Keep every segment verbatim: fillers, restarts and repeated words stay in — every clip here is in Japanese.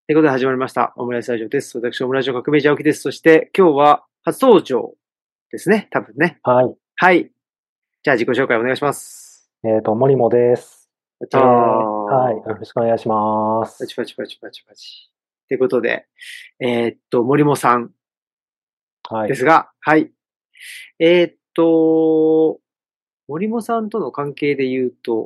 ということで始まりました。オムライスラジオです。私、オムライスの革命児青木です。そして、今日は初登場ですね。多分ね。 はい。 はい。じゃあ、自己紹介お願いします。 えっと、森もです。 やったえー、はい。よー。 ろしくお願いしまパチす。 パチパチパチパチ。ということで、えーっと、森もさんはい。 ですが、はい。えーっと、森もさんとの関係で言うと、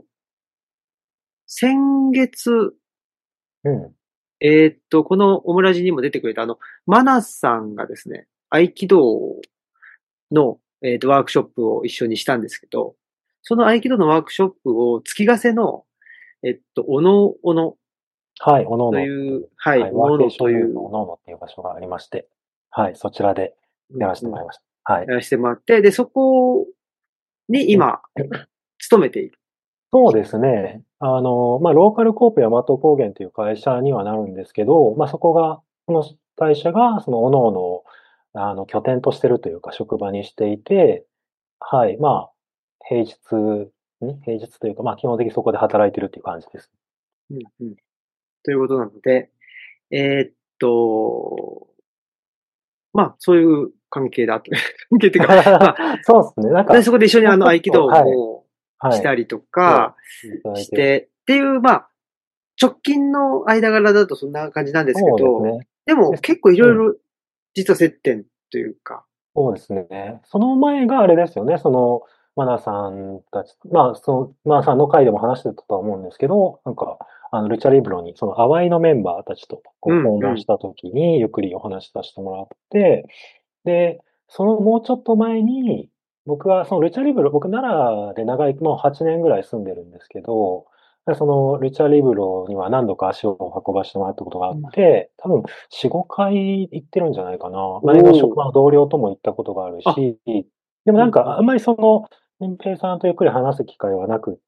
先月、 うん。 えーっと、このオムラジにも出てくれた、あの、マナさんがですね、合気道の、えっと、ワークショップを一緒にしたんですけど、その合気道のワークショップを月ヶ瀬の、えっと、おのおのはい。おのおとのっていう、 いう、はい、 はい。 おのおのワーケーショという、 ンビューのおのおのっていう場所がありまして、はい。そちらでやらせてうんうん、 もらいました。はい。 やらせてもらって、で、そこに今、勤めている。 そうですね。あの、まあ、ローカルコープ大和高原という会社にはなるんですけど、まあ、そこが、この会社が、その、おのおのを、あの、拠点としてるというか、職場にしていて、はい。まあ、平日に、平日というか、まあ、基本的にそこで働いてるっていう感じです。 うんうん、ということなので、えーっと、まあ、そういう関係だと。関係っていうか、まあ、 そうですね。なんで、 か、 そこで一緒にあもうちょっと、 の合気道はい、 もしはい、 たりとかそう、いただいて、 して、っていう、まあ、直近の間柄だとそんな感じなんですけど、 そうですね。 でもで、 結構いうん、 ろいろ実は接点というか、 そうですね。その前があれですよね。その、マナさんたち、まあ、その、マナさんの回でも話してたとは思うんですけど、なんか、あの、ルチャリブロに、その、淡いのメンバーたちと、こう、 うんうん、 訪問した時に、ゆっくりお話しさせてもらって、で、そのもうちょっと前に、僕はそのルチャリブロ、僕奈良で長い、もうはちねんぐらい住んでるんですけど、でそのルチャリブロには何度か足を運ばしてもらったことがあっうん。 て、多分よん、ごかい行ってるんじゃないかな。前のおお、 職場の同僚とも行ったことがあるあ、 し、でもなんうんうん、 かあんまりその、新平さんとゆっくり話す機会はなくって、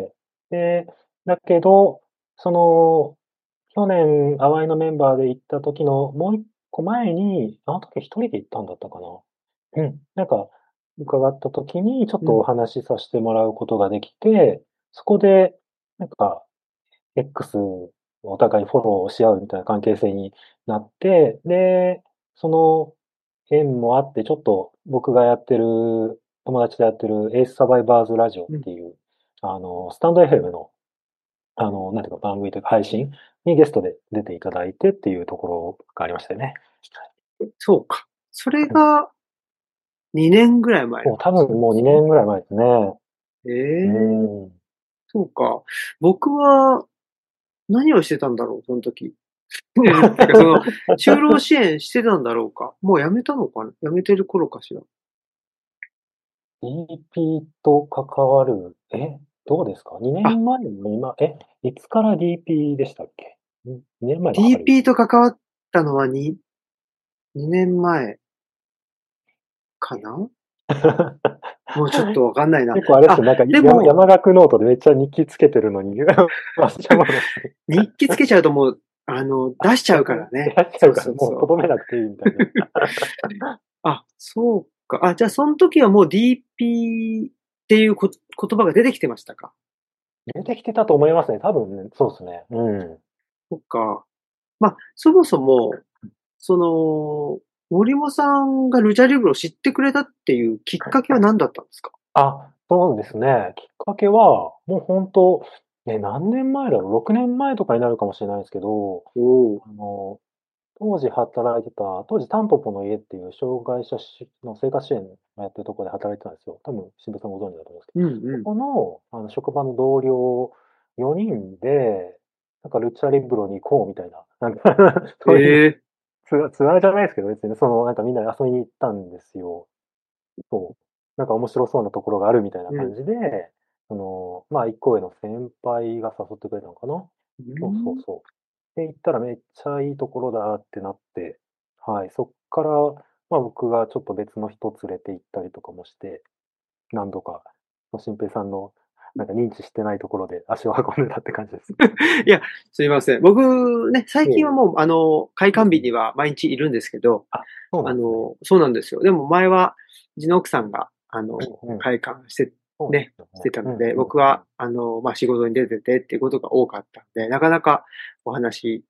で、だけど、その、去年、淡いのメンバーで行った時のもう一個前に、あの時一人で行ったんだったかな。うん。なんか、伺った時にちょっうん、 とお話しさせてもらうことができて、そこで、なんか、X をお互いフォローし合うみたいな関係性になって、で、その縁もあって、ちょっと僕がやってる、友達でやってるエースサバイバーズラジオっうん。 ていう、あの、スタンド エフエム のあの、なんていうか、番組というか配信にゲストで出ていただいてっていうところがありましたよね。 そうか。それうん。 がにねんぐらい前のもう多分もう話なんですね。 にねんぐらい前ですね。 えうえ、 ーん。 そうか。僕は何をしてたんだろう、その時。っていうか、その、就労支援してたんだろうか。もう辞めたのかな、辞めてる頃かしら。 ディーピー と関わる、え、どうですか？ にあ、 年前の今、え、いつから ディーピー でしたっけ？ん ?に 年前ばっかり。 ディーピー と関わったのはに、にねんまえかな。もうちょっとわかんないな。あ、 結構あれっすよ、なんか山、 でも、 山岳ノートでめっちゃ日記つけてるのに、忘れちゃうもの。 日記つけちゃうともう、あの、出しちゃうから逆に出ね。そうしちゃうから、もうとそうそどめなくていいみたいな。 う。あ、そうか。あ、じゃあその時はもう ディーピー っていうこ言葉が出てきてましたか。 出てきてたと思いますね。多分ね、そうですね。うん。 そっか。まあ、そもそも、その、森本さんがルチャリブロを知ってくれたっていうきっかけは何だったんですか。 あ、そうですね。きっかけは、もう本当、ね、何年前だろう、ろくねんまえとかになるかもしれないですけど、 おおー。 あの、当時働いてた、当時タンポポの家っていう障害者しの生活支援をやってるところで働いてたんですよ。多分、新藤さんご存知だと思うんですけど。 うんうん。 そこの、あの、職場の同僚よにんで、なんかルチャリブロに行こうみたいな、なんかそういうええ、 ツアー、ツアーじゃないですけど、別にその、なんかみんなで遊びに行ったんですよ。そう。なんか面白そうなところがあるみたいなうん。 感じで、その、まあ、一個上の先輩が誘ってくれたのかな。 うそうそうん。 そう。で、行ったらめっちゃいいところだってなって、はい。そっから、まあ僕がちょっと別の人連れて行ったりとかもして、何度か、新平さんの、なんか認知してないところで足を運んでたって感じです。 いや、すみません。僕ね、最いえいえ。 近はもう、あの、開うんうん。 館日には毎日いるんですけど、 あ、そうなんですね。 あの、そうなんですよ。でも前は、うちの奥さんが、あの、 うんうん。 開館して、 そうでね、 すよね。 してたので、 うんうん。 僕は、あの、まあ、仕事に出ててっていうことが多かったんで、なかなかお話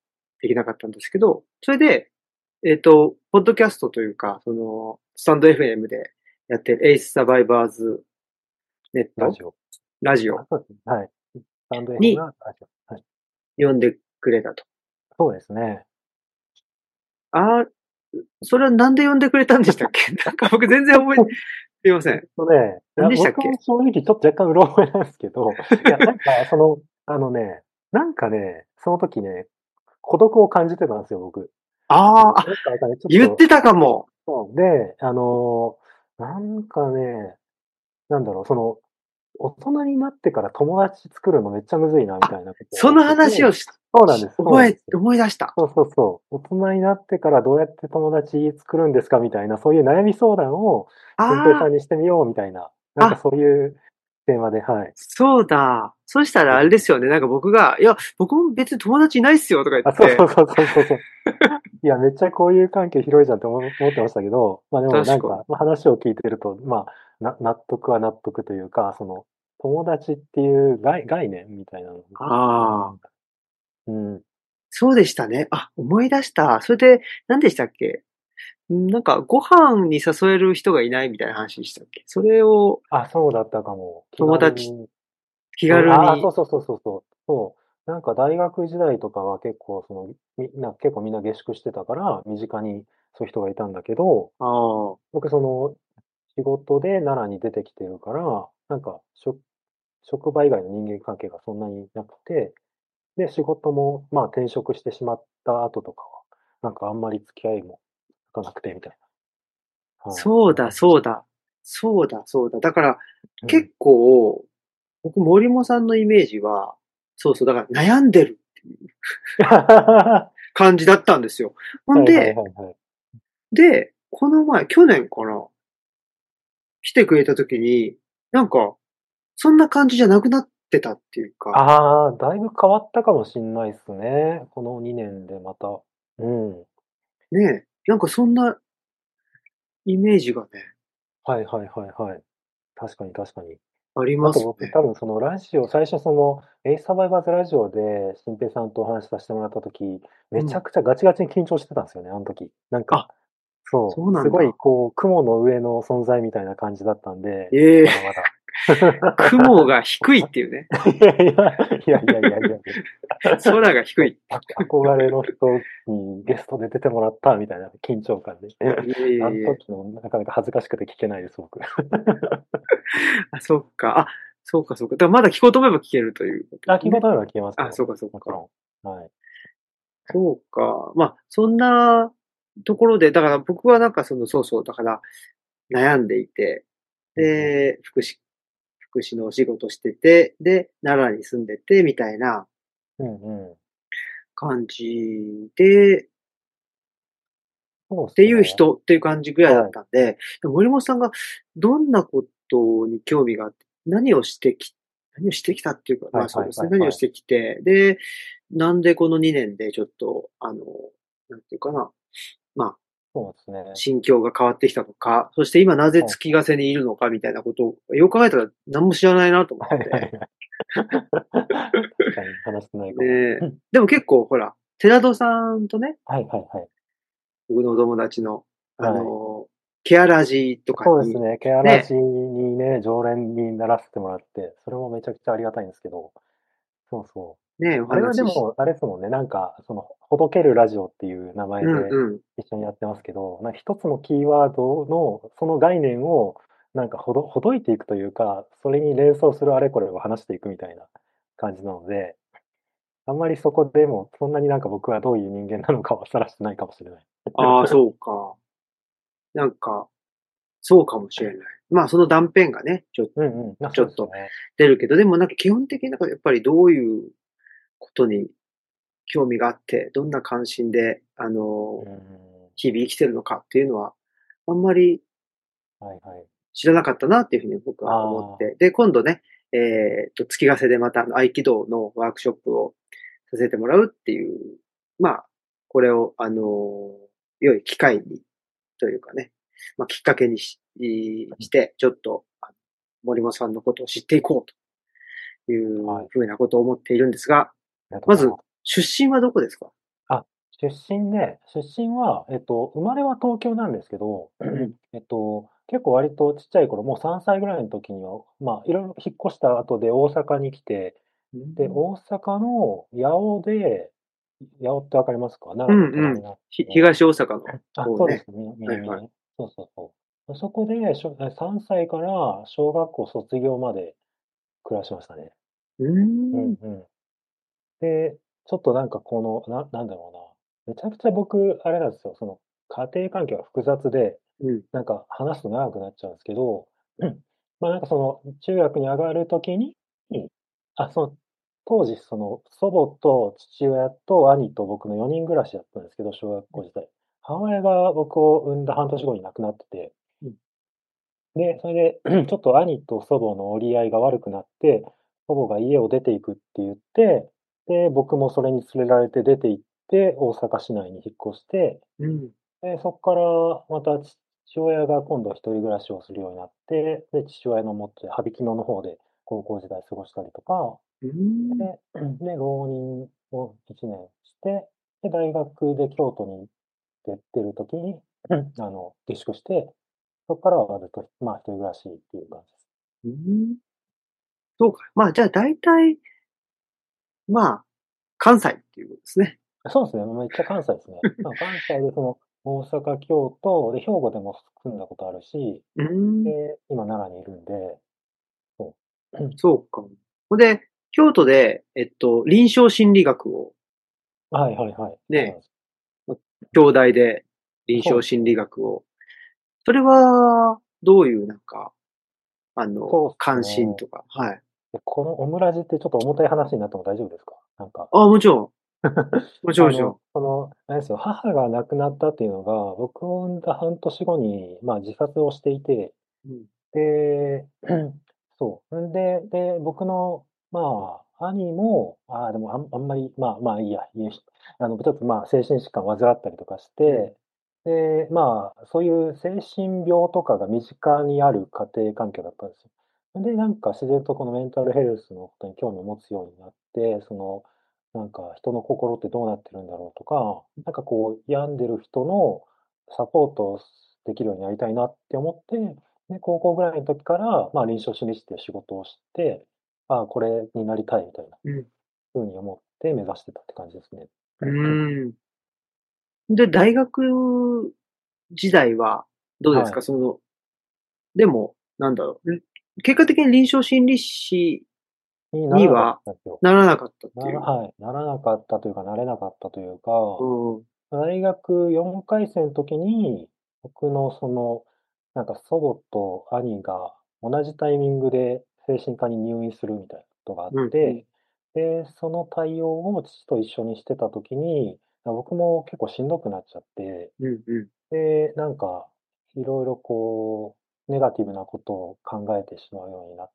できなかったんですけど、それで、えっ、と、ポッドキャストというか、その、スタンド エフエム でやってるエイスサバイバーズネットラジオ。あ、 ラジオそうですね。はい。スタンド エフエムにがラジオ。はい。 呼んでくれたと。 そうですね。 あー、それはなんで呼んでくれたんでしたっけ？なんか僕全然覚え、すいません。 とね、いや、 何でしたっけ？ 僕も正直ちょっと若干うろ覚えなんですけど、いや、なんか、その、あのね、なんかね、その時ね、孤独を感じてたんですよ、僕。 ああ、あ、 なんかわかんない。ちょっと、 言ってたかも。 そうで、あのーなんかね、なんだろう、その、大人になってから友達作るのめっちゃむずいなみたいなことをその思ってて、 話をし、 そうなんです、そう覚え、 なんですよ。 思い出した。 そうそうそう。大人になってからどうやって友達作るんですかみたいな、そういう悩み相談を俊平さあんにしてみようみたいな、なあ、 んかあ、 そういうテーマで、はい。 そうだ。そしたらあれですよね。なんか僕が、いや、僕も別に友達いないっすよとか言っあ、そうそうて、 そうそうそうそう。いや、めっちゃ交友関係広いじゃんって思思ってましたけど、まあでもな確かに。 んか、まあ話を聞いてると、まあ、な納得は納得というか、その、友達っていう概概念みたいなのが、 ああ、 なんか、うん。 そうでしたね。あ、思い出した。それで、何でしたっけ？んなんか、ご飯に誘える人がいないみたいな話でしたっけ？それをあ、そうだったかも。気友達、 軽に。 気うん、ああ、そ軽に、 うそうそうそうそう。そう。なんか大学時代とかは結構その、みんな、結構みんな下宿してたから、身近にそういう人がいたんだけど、 ああ、 僕その、仕事で奈良に出てきてるから、なんか、職職場以外の人間関係がそんなになくて、で、仕事も、まあ転職してしまった後とかは、なんかあんまり付き合いもつかなくてみたいな。はい。そそうだ、 んな感じでした。 そうだ。そうだ、そうだ。だから、 うん。 結構、僕、森本さんのイメージは、そうそう、だから悩んでるは感じだったんですよ。ほいはいはいんで、 はい。 で、この前、去年かな、来てくれた時に、なんか、そんな感じじゃなくなってたっていうか、 ああ、だいぶ変わったかもしんないっすね。このにねんでまた。うん。 ねえ、なんかそんなイメージがね、 はいはいはいはい。確かに確かに。 ありあますね。 と僕多分そのラジオ、最初その、エイサバイバーズラジオで新平さんとお話しさせてもらった時、 うん。 めちゃくちゃガチガチに緊張してたんですよね、あの時。なんか、 あ、 そう、すごいそうなんだ。 こう、雲の上の存在みたいな感じだったんで、 ええ、 まだまだ。 雲が低いっていうね。 いやいや、いやいやいやいやいや。 空が低い。 あ憧れの人にゲストで出てもらったみたいな緊張感で。 いえいあのえいえ。 時のなかなか恥ずかしくて聞けないです、僕。 あ、そっか。あ、そうかそうか。だからまだ聞こうと思えば聞けるということあ、 ですね。 聞くことは聞けますあ、 よ。 そうかそうか。 もちろん。はい。 そうか。まあ、そんなところで、だから僕はなんかその、そうそう、だから悩んでいて、 うんうん。 で、福祉、福祉のお仕事してて、で、奈良に住んでて、みたいなうんうん。 感じで、っていうそうですね。 人っていう感じぐらいだっはい。 たんで、でも森本さんがどんなことに興味があって、何をしてき、何をしてきたっていうか、 はいはいまあそうですね、 はいはい。 何をしてきて、で、なんでこのにねんでちょっと、あの、なんていうかな、まあ、 そうですね。 心境が変わってきたのか、そして今なぜはい。 月ヶ瀬にいるのかみたいなことを、よく考えたら何も知らないなと思っはいはいて。 はい。確かに話してないかも。 で、 うん。 でも結構ほら、寺戸さんとね、 はいはいはい。 僕のお友達の、あはい。 の、ケアラジとかに、 そうですね。ケアラジね、 にね、常連にならせてもらって、それもめちゃくちゃありがたいんですけど、そうそう。 ね、おあれはで話しし、 も、あれですもんね、なんか、その、ほどけるラジオっていう名前うんでうん。 一緒にやってますけど、なんか一つのキーワードの、その概念を、なんかほど、ほどいていくというか、それに連想するあれこれを話していくみたいな感じなので、あんまりそこでも、そんなになんか僕はどういう人間なのかはさらしてないかもしれない。 ああ、そうか。なんか、そうかもしれない。まあ、その断片がね、ちょ、 うんうん。あ、 ちょっとそうですね。 出るけど、でもなんか基本的になんかやっぱりどういうことに興味があって、どんな関心で、あの、 うん。 日々生きてるのかっていうのは、あんまりはいはい。 知らなかったなっていうふうに僕は思っあて。で、今度ね、えっと、月ヶ瀬でまたあの合気道のワークショップをさせてもらうっていう、まあ、これを、あの、良い機会にというかね、まあ、きっかけにしして、ちょっと、あの森本さんのことを知っていこうといあ、はい。 うふうなことを思っているんですが、 ありがとうまず、 ございます。 出身はどこですか？ あ、 出身ね、出身は、えっと、生まれは東京なんですけど、 うん。 えっと、結構割とちっちゃい頃、もうさんさいぐらいの時には、まあ、いろいろ引っ越した後で大阪に来て、で、 うん。 大阪の八尾で、八尾ってわかりますか？奈良のうんうん。 隣なんですひ、 けど。 東大阪のあ、 方ね。 そうですね、 はいはい。 南ね。そうそうそう。そこで、しょさんさいから小学校卒業まで暮らしましたね。 うーん。 うんうん。で、ちょっとなんかこの、ななんだろうな、めちゃくちゃ僕、あれなんですよ、その、家庭環境が複雑で、 うん。 なんか話すと長くなっちゃうんですけど、まあ、なんかその、中学に上がる時に、あ、その、当時その、祖母と父親と兄と僕のよにん暮らしだったんですけど、小学校時代。母親が僕を産んだ半年後に亡くなってて、 うん。 で、それでちょっと兄と祖母の折り合いが悪くなって、祖母が家を出ていくって言って、で、僕もそれに連れられて出て行って、大阪市内に引っ越して、 うん。 で、そこからまた父親が今度は一人暮らしをするようになって、で、父親のもとで羽曳野の方で高校時代過ごしたりとか、 うーん。 で、で、浪人をいちねんして、で、大学で京都に行ってる時に、あの、下宿して、そこからはずっと、まあ、一人暮らしっていう感じです。 うーん。そうか。まあ、じゃあ大体、まあ、関西っていうことですね。 そうですね、めっちゃ関西ですね。まあ、関西でその、大阪、京都、で、兵庫でも住んだことあるし、 うーん。 で、今奈良にいるんで、そう。 そうか。ほんで、京都で、えっと、臨床心理学をはいはいはい。そうなんね、 です。 京大で臨床心理そうですね。 学を。それは、どういうなんか、あの、 そうです関心ね。 とか。はい。 で、このオムラジってちょっと重たい話になっても大丈夫ですか？なんか、 あ、もちろん。もちろん、 あの、 もちろその、あれですよ、母が亡くなったっていうのが、僕を産んだ半年後に、まあ、自殺をしていて、 ん。うん。 で、そう。んで、で、僕の、まあ、兄も、ああ、でもあんあんまり、まあまあいいや、いいあの、ちょっとまあ、精神疾患を患ったりとかしうん。 て、で、まあ、そういう精神病とかが身近にある家庭環境だったんですよ。で、なんか自然とこのメンタルヘルスのことに興味を持つようになって、その、なんか人の心ってどうなってるんだろうとか、なんかこう、病んでる人のサポートをできるようになりたいなって思って、で、高校ぐらいの時から、まあ、臨床心理士っていう仕事をして、ああ、これになりたいみたいなうん。 風に思って目指してたって感じですね。 うーん。で、大学時代はどうですはい。 か？その、でも、なんだろう、ん、結果的に臨床心理士にならなかっにはたんですよ。 ならなかったってならいう。 はい、ならなかったというか、なれなかったというか、 うん。 大学よんかい生の時に、僕のその、なんか祖母と兄が同じタイミングで精神科に入院するみたいなことがあっうん、うん。 て、で、その対応を父と一緒にしてた時に、僕も結構しんどくなっちゃって、 うん、うん。 で、なんか、いろいろこう、ネガティブなことを考えてしまうようになって、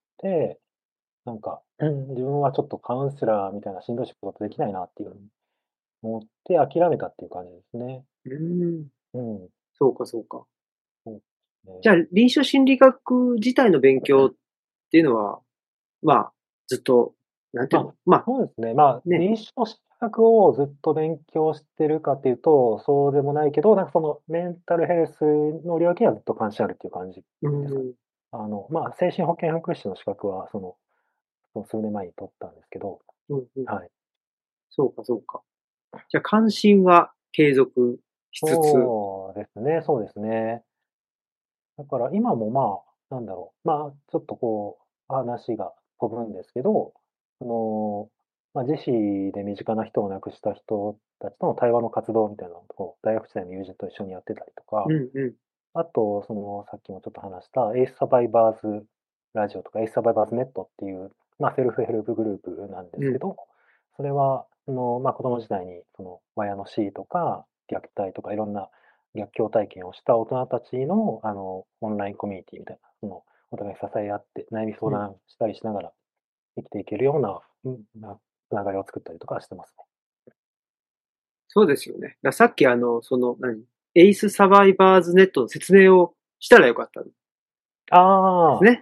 なんか、うん、自分はちょっとカウンセラーみたいなしんどい仕事できないなっていうふうに思って諦めたっていう感じですね。 うーん。 うん。 そうかそうか。 そうですね。 じゃあ、臨床心理学自体の勉強っていうのは、まあ、ずっと、なんていうま、 の、まあ、 そうですね。まあ、 ね。 臨床心理学をずっと勉強してるかっていうと、そうでもないけど、なんかそのメンタルヘルスの領域にはずっと関心あるっていう感じうですかね。 ん。 あの、まあ、精神保健福祉士の資格は、その、その数年前に取ったんですけど、 うん、うん。 はい。 そうかそうか。じゃあ、関心は継続しつつ、 そうですね、そうですね。だから今もまあ、なんだろう、まあ、ちょっとこう、話が飛ぶんですけど、その、まあ、自死で身近な人を亡くした人たちとの対話の活動みたいなのを、大学時代の友人と一緒にやってたりとか、 うんうん。 あと、その、さっきもちょっと話したエースサバイバーズラジオとかエースサバイバーズネットっていう、まあ、セルフヘルプグループなんでうん。 すけど、それは、その、まあ、子供時代に、その、親の死とか、虐待とかいろんな逆境体験をした大人たちの、あの、オンラインコミュニティみたいな、その、お互い支え合って悩み相うん。 談したりしながら生きていけるような、うん、なつながりを作ったりとかしてますね。 そうですよね。ださっきあの、その、何エイスサバイバーズネットの説明をしたらよかったんでああ。 すね。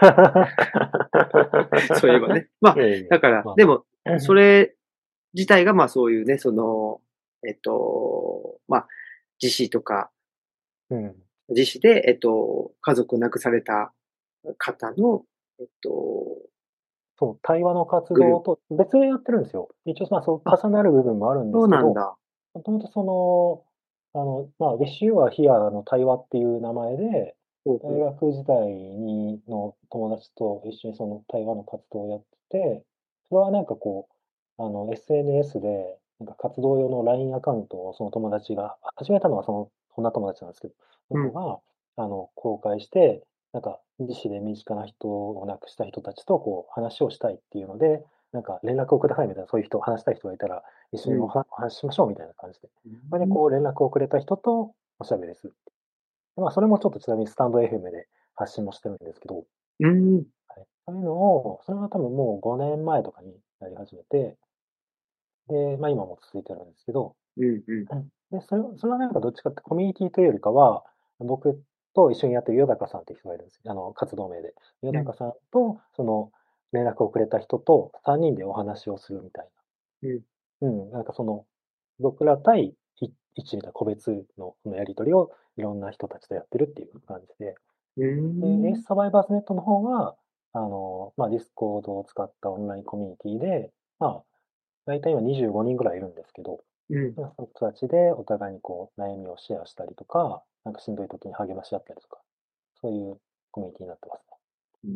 そういえばね。まあ、 いえいえ、 だから、 まあまでも、 あ。 それ自体がまあそういうね、その、 えっと、まあ、自死とか、 うん。 自死で、えっと、家族を亡くされた方の、えっと、 そう、対話の活グループ。 動と別でやってるんですよ。一応、まあ、そうあ、 重なる部分もあるんでそうすけど、 なんだ。 もともとその、あの、まあ、Wish You Are Here の対話っていう名前で、大ほうほう。 学時代にの友達と一緒にその対話の活動をやってて、それはなんかこう、あの、エスエヌエス で、なんか活動用の ライン アカウントをその友達が、始めたのはその女友達なんですけど、そうん、 の子が、あの、公開して、なんか、自死で身近な人を亡くした人たちとこう話をしたいっていうので、なんか連絡をくださいみたいな、そういう人、話したい人がいたら、一緒うん、 におはお話ししましょうみたいな感じで。 うそれでん、 こう連絡をくれた人とおしゃべりする。まあ、それもちょっとちなみにスタンド エフエム で発信もしてるんですけど、 うん、 はい。そういうのを、それが多分もうごねんまえとかにやり始めて、で、まあ、今も続いてるんですけど、 うん、うん、 うん。で、それはそれはなんかどっちかってコミュニティというよりかは、僕と一緒にやってるよだかさんっていう人がいるんですよ。あの、活動名で。ようん、 だかさんと、その、連絡をくれた人とさんにんでお話をするみたいうん、 な。うん、なんかその、僕ら対い一みたいな個別のそのやり取りをいろんな人たちとやってるっていう感じで。 うで、エーん、 スサバイバーズネットの方が、あの、まあ、ディスコードを使ったオンラインコミュニティで、まあ、大体今にじゅうごにんぐらいいるんですけど、 うん、 まあ、その人たちでお互いにこう悩みをシェアしたりとか、なんかしんどい時に励まし合ったりとか、そういうコミュニティになってますね。 うん。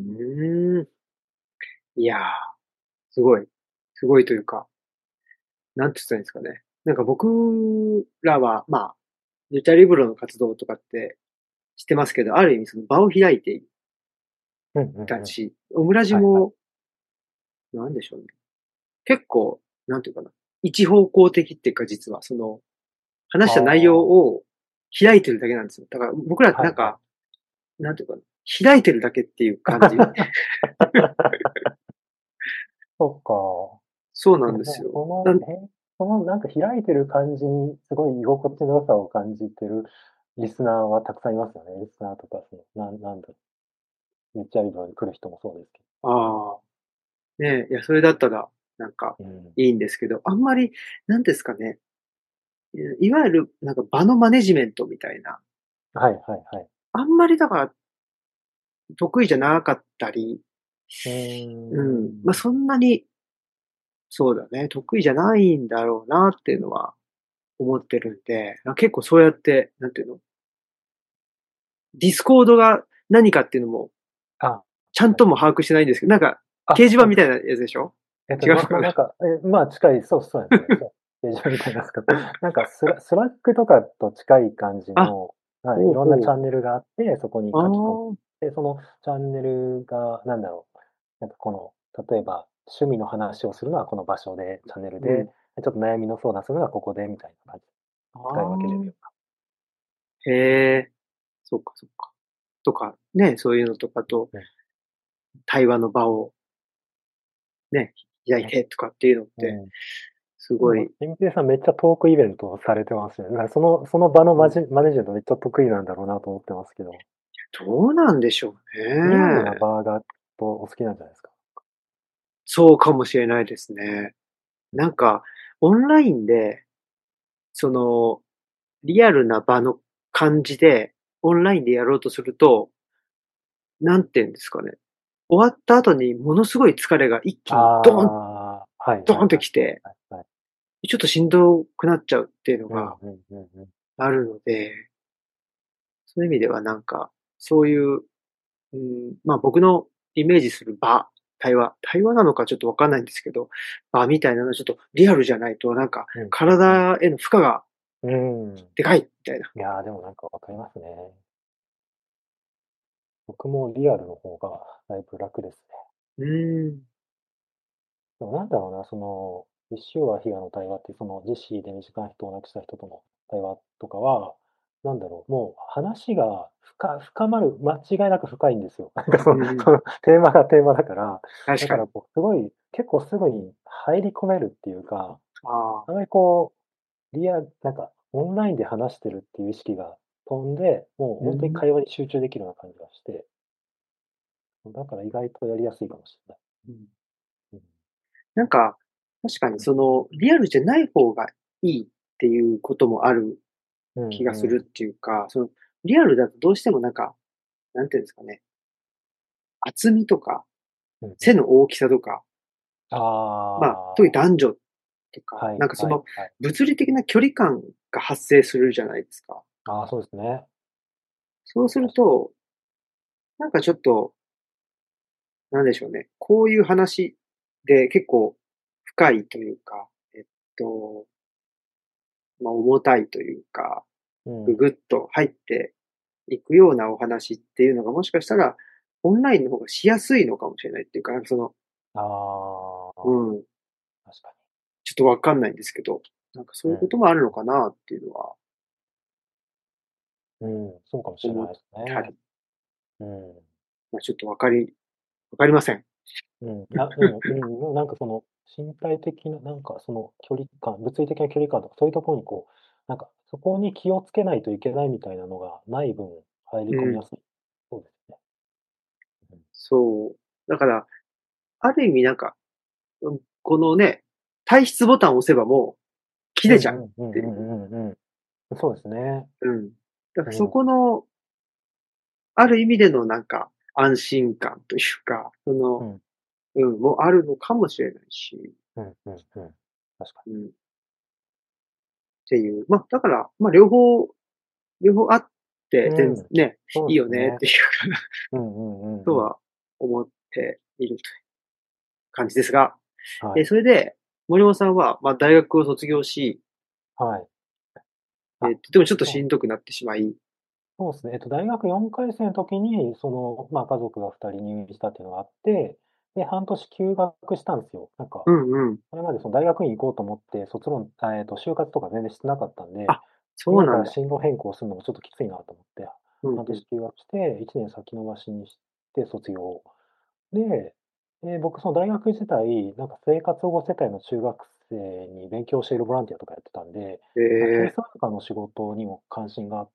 いやー、すごい。すごいというか、なんて言ったらいいんですかね。なんか僕らは、まあ、ルチャリブロの活動とかってしてますけど、ある意味その場を開いていうんうんうん。 たし、オムラジはいはい。 も、なんでしょうね。結構、なんていうかな。一方向的っていうか実は、その、 あ話した内容あ、 を開いてるだけなんですよ。だから僕らはいはい。 なんか、なんていうかな。開いてるだけっていう感じ。 そっか。 そうなでも、 んですよ。 その、 なん、 え、そのなんか開いてる感じにすごい居心地の良さを感じてるリスナーはたくさんいますよね。リスナーとか、その、なん、なんだろう。めっちゃいいのに来る人もそうですけああ、ねえ、いや、それだったら、なんか、 ど。うん。 いいんですけど、あんまり、なんですかね。いわゆる、なんか場のマネジメントみたいな。 はいはいはい。 あんまりだから得意じゃなかったり、 うーうん。まあ、 ん。 そんなに、そうだね、得意じゃないんだろうなっていうのは思ってるんで、結構そうやって、なんていうの、ディスコードが何かっていうのも、 あ、 ちゃんはい。 とも把握してないんですけど、なんか、掲あ、そう。 示板みたいなやつでしょ？ えっと、ま、ま、 違うのかな？ なんか、え、まあ、近い、そうそうですね。そう。ページみたいなですか。なんかスラスラックとかと近い感じあ、 の、はい、いろんなチほうほう。 ャンネルがあって、そこにあ書き込んあ、 で、そのチャンネルがなんだろう、なんかこの、例えば趣味の話をするのはこの場所で、チャンネルで、 うん。 ちょっと悩みの相談するのはここでみたいな感じであ使い分けれるよあ、 うな。 へえ、そっかそっか。とか、ね、そういうのとかと、 うん。 対話の場をね、開いね。 てとかっていうのって、 うん。でも、 すごい、 新平さんめっちゃトークイベントをされてますよね。だからそのその場のうん、 マジマネジメントめっちゃ得意なんだろうなと思ってますけど。 どうなんでしょうリアルなね。 場がとお好きなんじゃないですか？ そうかもしれないですね。なんか、オンラインで、その、リアルな場の感じで、オンラインでやろうとすると、なんていうんですかね。終わった後にものすごい疲れが一あ気にドーン、 あ、はいドーンってはいはい。 きて、 はいはい。 ちょっとしんどくなっちゃうっていうのがうんうんうんうん。 あるので、そういう意味ではなんか、そういう、うん、まあ僕のイメージする場、対話、対話なのかちょっとわかんないんですけど、場みたいなのはちょっとリアルじゃないと、なんかうんうんうん。 体への負荷がうーん。 でかいみたいな。 いや、でもなんかわかりますね。僕もリアルの方がだいぶ楽ですね。 うーん。 でもなんだろうな、その、一周は彼岸の対話って、その、ジェシーで身近な人を亡くした人との対話とかは、なんだろう、もう話が深深まる、間違いなく深いんですよ。なんかその、 うんうん。 そのテーマがテーマだから、 確かに。 だからこう、すごい、結構すぐに入り込めるっていうか、 ああ。 あまりこう、リアなんかオンラインで話してるっていう意識が飛んで、もううん。 本当に会話に集中できるような感じがして、だから意外とやりやすいかもしれない。 うん。 うん。 なんか、確かにその、リアルじゃない方がいいていうこともあるうん気がするっうん。 ていうか、その、リアルだとどうしてもなんか、なんていうんですかね、厚みとか、 うんうん。 背の大きさとか、 あまあ、特にあ、 男女とか、 はいなんかその、 はいはい。 物理的な距離感が発生するじゃないですか。 ああ、そうですね。 そうする確かと、なんかちょっと、なんでしょうね、こういう話で結構深いというか、えっと、まあ、重たいというか、 に。うん。 ぐぐっと入っていくようなお話っていうのが、もしかしたら、オンラインの方がしやすいのかもしれないっていうか、なんかその、 ああ、 うん、 確かちょっとわかんないんですけど、なんかそうに。 いうこともあるのかなっていうのはうん。うん、そうかもしれ思っないですね。 たり、 うん。 まあ、ちょっとわかりわかりません。 うん。あ、でも、うん、なんかその、身体的な、なんかその距離感、物理的な距離感とか、そういうところにこう、なんかそこに気をつけないといけないみたいなのがない分、入りうん、 込みやすい。そうですね。うん。 そう。だから、ある意味なんか、うん、このね、退出ボタンを押せばもう切うんれちゃうっうんうんうていう。 んうんうん。そうですね。 うん。だからそうん。 この、ある意味でのなんか、安心感というか、その、 うん。 うん、もあるのかもしれないし、 うんうんうん。確かうん、っていう。まあ、だから、まあ、両方両方あっに。 て、 うん。 全ね、 そういいよですね。 ねっていうかうんうんうんうん。 とは思っているという感じですが、え、 はい。 それで、森本さんは、まあ、大学を卒業し、 はい。あ、 えっと、でもちょっとしそう、 んどくなってしまい、 そうですね。えっと、大学よんかい生の時に、その、まあ、家族がふたり入院したっていうのがあって、で、半年休学したんですよ。なんか、 うんうん。 それまでその大学院行こうと思って、卒論、あ、えっと、就活とか全然してなかったんで、 あ、そうなんだ。 今から進路変更するのもちょっときついなと思って、 うんうん。 半年休学して、いちねん先延ばしにして卒業。で、え、僕その大学時代、なんか生活保護世帯の中学生に勉強を教えるボランティアとかやってたんで、 えなんかケーえ、 スワーカーの仕事にも関心があって、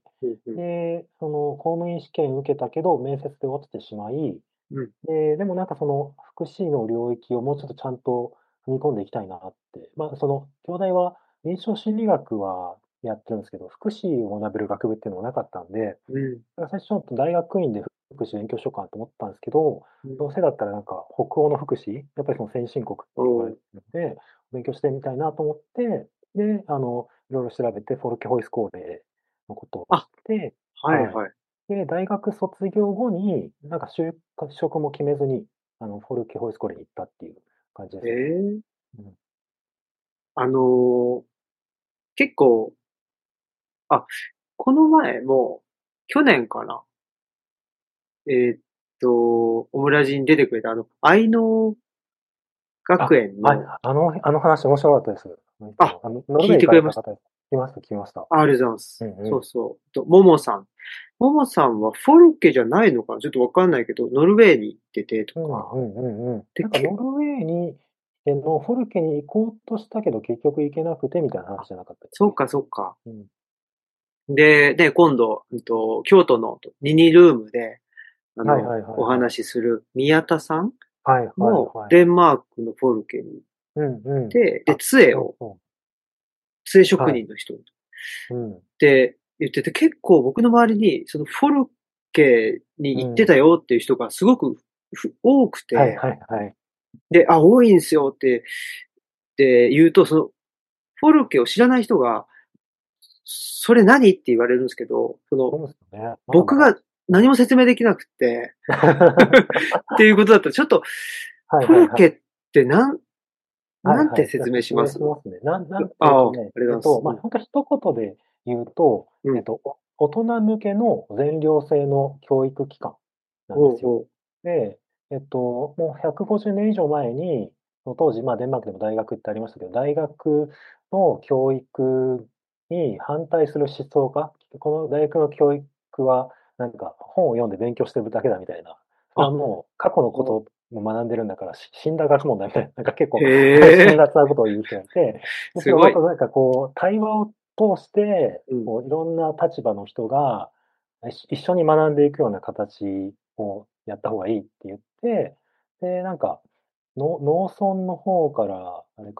うんうん。 で、その公務員試験受けたけど、面接で落ちてしまい、 うん。 で、でもなんかその福祉の領域をもうちょっとちゃんと踏み込んでいきたいなって。まあ、その京大は臨床心理学はやってるんですけど、福祉を学べる学部っていうのがなかったんで、 うん。 最初ちょっと大学院で福祉勉強しようかなと思ったんですけど、 うん。 どうせだったらなんか北欧の福祉、やっぱりその先進国って言われおー、 てるので、勉強してみたいなと思って、で、あの、いろいろ調べて、フォルケホイスコーレのことを知っあ、 て、はい。 はいはい。 で、大学卒業後に、なんか就職も決めずに、あの、フォルケホイスコーレに行ったっていう感じでえすね。 え、 うん。 あの、結構、あ、この前も、去年かな。えーっと、オムラジに出てくれたあの、愛の学あ、はい。 園の、 あの、あの話面白かったです。あの人あ、 の、あの、ノルウ聞ェー行いてくれました。 かれた方です。来ました、来ました。 あ、ありがとうございます。 うんうん。 そうそう。と、ももさん。ももさんはフォルケじゃないのかなちょっとわかんないけど、ノルウェーに行っててとうんか。 うんうんうん。 で、 なんかノけ、 ルウェーに、えの、フォルケに行こうとしたけど結局行けなくてみたいな話あ、 じゃなかったっけ？ そうかそうか。 うん。 で、で、今度、うんと、京都のニニルームで、あの、 はいはいはいおはい。 話しする宮田さんはいはいもはい。 デンマークのフォルケに行っうんうん。 て、で、 あ、 杖を、 そうそ杖職う。はい。 人の人っうん。 て言ってて、結構僕の周りに、そのフォルケに行ってうん。 たよっていう人がすごくふ多くて、 はいはいはい。 で、あ、多いんですよって、で言うと、その、フォルケを知らない人が、それ何って言われるんですけど、その、 そうですよね。まだまだ。 僕がうん。 何も説明できなくて、っていうことだったら、ちょっと、 はいはいはい。 フォルケってなん、なんてはいはい。じゃあ説明し説明しますますね。なんなんああ、あえっとね、 りがとうございます。 えっと、ま、 うん。 ほんと一言で言うと、 うん。 えっと、お大人向けの全寮制の教育機関なんですよ。 ほうほで、えっと、もうひゃくごじゅうねん以上前に、その当時、まあ、デンマークでも大学ってありましたけど、大学の教育に反対する思想家、この大学の教育は、なんか本を読んで勉強してるだけだみたいな、そう。 れはあ、 もう過去のこほう。 とも学んでるんだから、し死んだ学問だみたいな、なんか結構へ辛え、 辣なことを言う人がいて、で、そすごい。 れをもっとなんかこう、対話を通して、 うん。 こういろんな立場の人が、い一緒に学んでいくような形をやった方がいいって言って、で、なんか、の農村の方から、あれかな、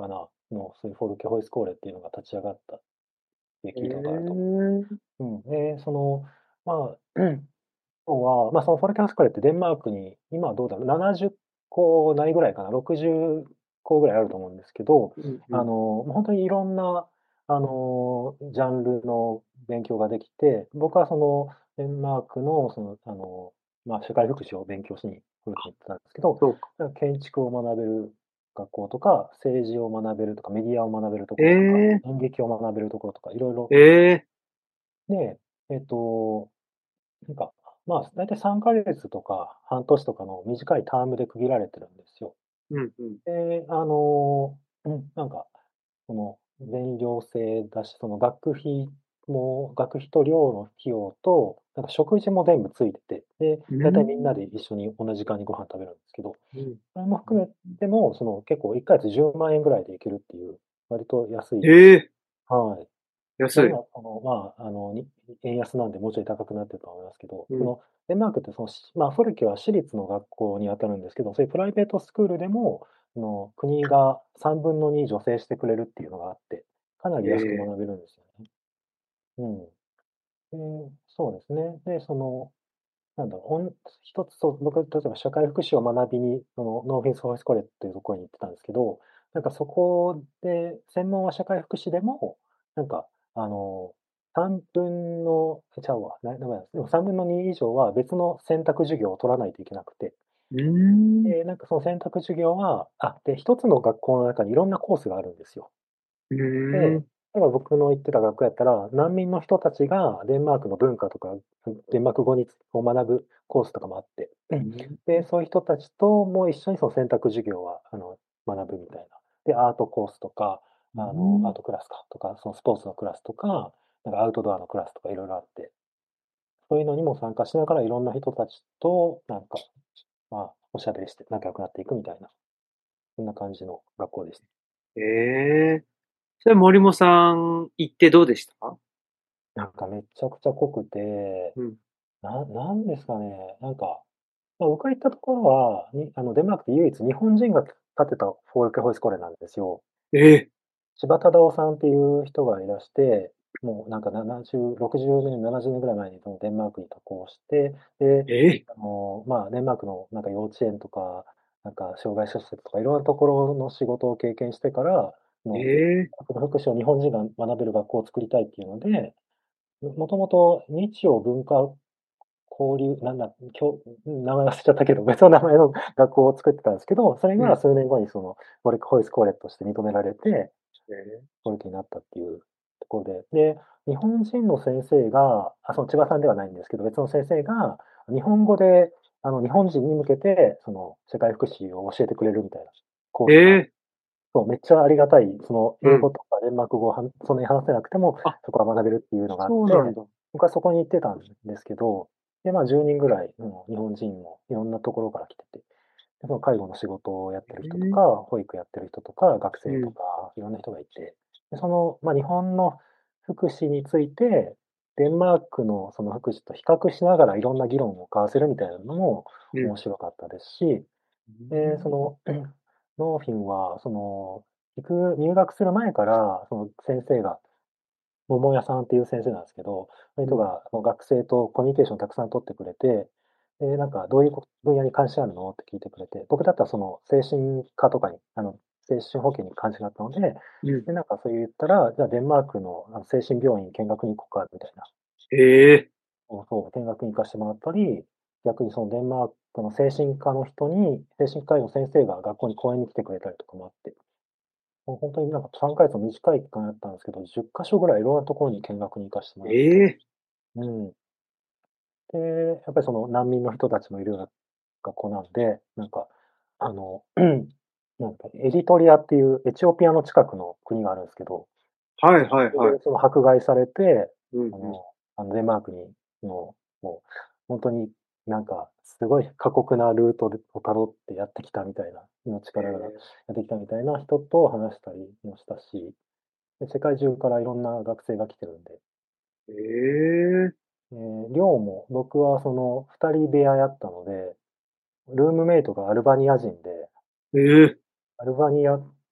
の、そういうフォルケホイスコーレっていうのが立ち上がったってえ聞いたことあると思え、 う。うん。で、その、まあ、今日は、まあ、そのフォルケホイスコーレってデンマークに、今はどうだろう、ななじゅっこないぐらいかな、ろくじゅっこぐらいあると思うんですけど、 うんうん。 あの、もう本当にいろんな、あの、ジャンルの勉強ができて、僕はその、デンマークの、その、あの、まあ、社会福祉を勉強しに来ると言ってたんですけど、 そうか。 建築を学べる学校とか、政治を学べるとか、メディアを学べるところとか、 ええ、 演劇を学べるところとか、いろいろええ、 で、えっと、なんか、まあ、だいたいさんかげつとか半年とかの短いタームで区切られてるんですよ。 うんうん。 で、あの、うん、なんか、その、全寮制だし、その学費も、学費と寮の費用と、なんか食事も全部ついてて、で、 うだいたいみんなでん。 一緒に同じ時間にご飯食べるんですけど、 うん。 それも含めても、その結構いっかげつじゅうまん円ぐらいで行けるっていう、割と安い、 ええ、 はい。まあ、 安い。 今、その、まあ、あの、に円安なんでもうちょい高くなってると思いますけど、 うん。 その、デンマークってその、しまあ、フォルケは私立の学校に当たるんですけど、そういうプライベートスクールでも、その、国がさんぶんのに助成してくれるっていうのがあって、かなり安くええ、 学べるんですよね。うん。で、そうですね。で、その、なんだろう、ほん一つ、そう、僕、例えば社会福祉を学びに、その、ノーフィンス・フォースコレっていうところに行ってたんですけど、なんかそこで、専門は社会福祉でも、なんか、あの、さんぶんの、え、ちゃうわ、な、なんでもさんぶんのに以上は別の選択授業を取らないといけなくて、 うーん。 で、なんかその選択授業は、あ、で、一つの学校の中にいろんなコースがあるんですよ。 うーで、 ん。 例えば僕の行ってた学校やったら、難民の人たちがデンマークの文化とか、デンマーク語につを学ぶコースとかもあって、うん。 うん。 で、そういう人たちとも一緒にその選択授業は、あの、学ぶみたいな。で、アートコースとか、 うあの、アん。 ートクラスかとか、そのスポーツのクラスとか、なんかアウトドアのクラスとかいろいろあって、そういうのにも参加しながらいろんな人たちと、なんか、まあ、おしゃべりして仲良くなっていくみたいな、そんな感じの学校でした。 ええ。それ森本さん行ってどうでした？ なんかめちゃくちゃ濃くて、 うん。 ななんですかね、なんか、まあ、僕が行ったところは、にあの、デンマークで唯一日本人が建てたフォルケホイスコレなんですよ。 ええ、 柴田忠夫さんっていう人がいらして、もうなんかななじゅう、ろくじゅうねん、ななじゅうねんぐらい前にそのデンマークに渡航して、で、 ええ、 あの、まあ、デンマークのなんか幼稚園とか、なんか障害者施設とかいろんなところの仕事を経験してから、 えもえ、 う、福祉を日本人が学べる学校を作りたいっていうので、もともと日曜文化交流、なんだ、きょ名前忘れちゃったけど、別の名前の学校を作ってたんですけど、それうん。 が数年後にその、フォルクホイスコーレとして認められて、 ええ、 フォルケになったっていうところで、で、日本人の先生が、あ、その千葉さんではないんですけど、別の先生が、日本語で、あの、日本人に向けて、その、社会福祉を教えてくれるみたいなコースが、 ええ、 そう、めっちゃありがたい、その、 うん。 英語とかデンマーク語をはんそんなに話せなくても、 あ、 そこは学べるっていうのがあって、 そうなんだ。 僕はそこに行ってたんですけど、で、まあじゅうにんぐらい、うん、日本人もいろんなところから来てて、でその介護の仕事をやってる人とか、 うん。 保育やってる人とか、学生とうん。 か、いろんな人がいて、で、その、まあ日本の福祉について、デンマークのその福祉と比較しながらいろんな議論を交わせるみたいなのもうん。 面白かったですし、で、その、ノーフィンは、その、行く、入学する前から、その先生が、桃屋さんっていう先生なんですけど、そのうん。 人が、あの学生とコミュニケーションをたくさん取ってくれて、で、なんか、どういうこ分野に関心あるのって聞いてくれて、僕だったらその、精神科とかに、あの、精神保健に関心があったので、 うん。 で、なんかそう言ったら、じゃあデンマークのあの精神病院見学に行こうか、みたいな。 ええ、 そうそう、見学に行かしてもらったり、逆にそのデンマークの精神科の人に、精神科医の先生が学校に講演に来てくれたりとかもあって、もう本当になんかさんかげつの短い期間やったんですけど、じゅっかしょぐらいいろんなところに見学に行かしてもらって、 ええ、 うん。で、やっぱりその難民の人たちもいるような学校なんで、なんか、あの、なんかエリトリアっていうエチオピアの近くの国があるんですけど、 はいなんかはいはい。 それでその迫害されて、 うんうん。 あの、あのデンマークに、もう、もう、本当になんか、すごい過酷なルートでをたどってやってきたみたいな、命からがらやえってきたみたいな人と話したりもしたし、で、世界中からいろんな学生が来てるんで、 え、ええ、 えー寮も僕はそのふたり部屋やったので、ルームメイトがアルバニア人で、 ええ、 アルバニア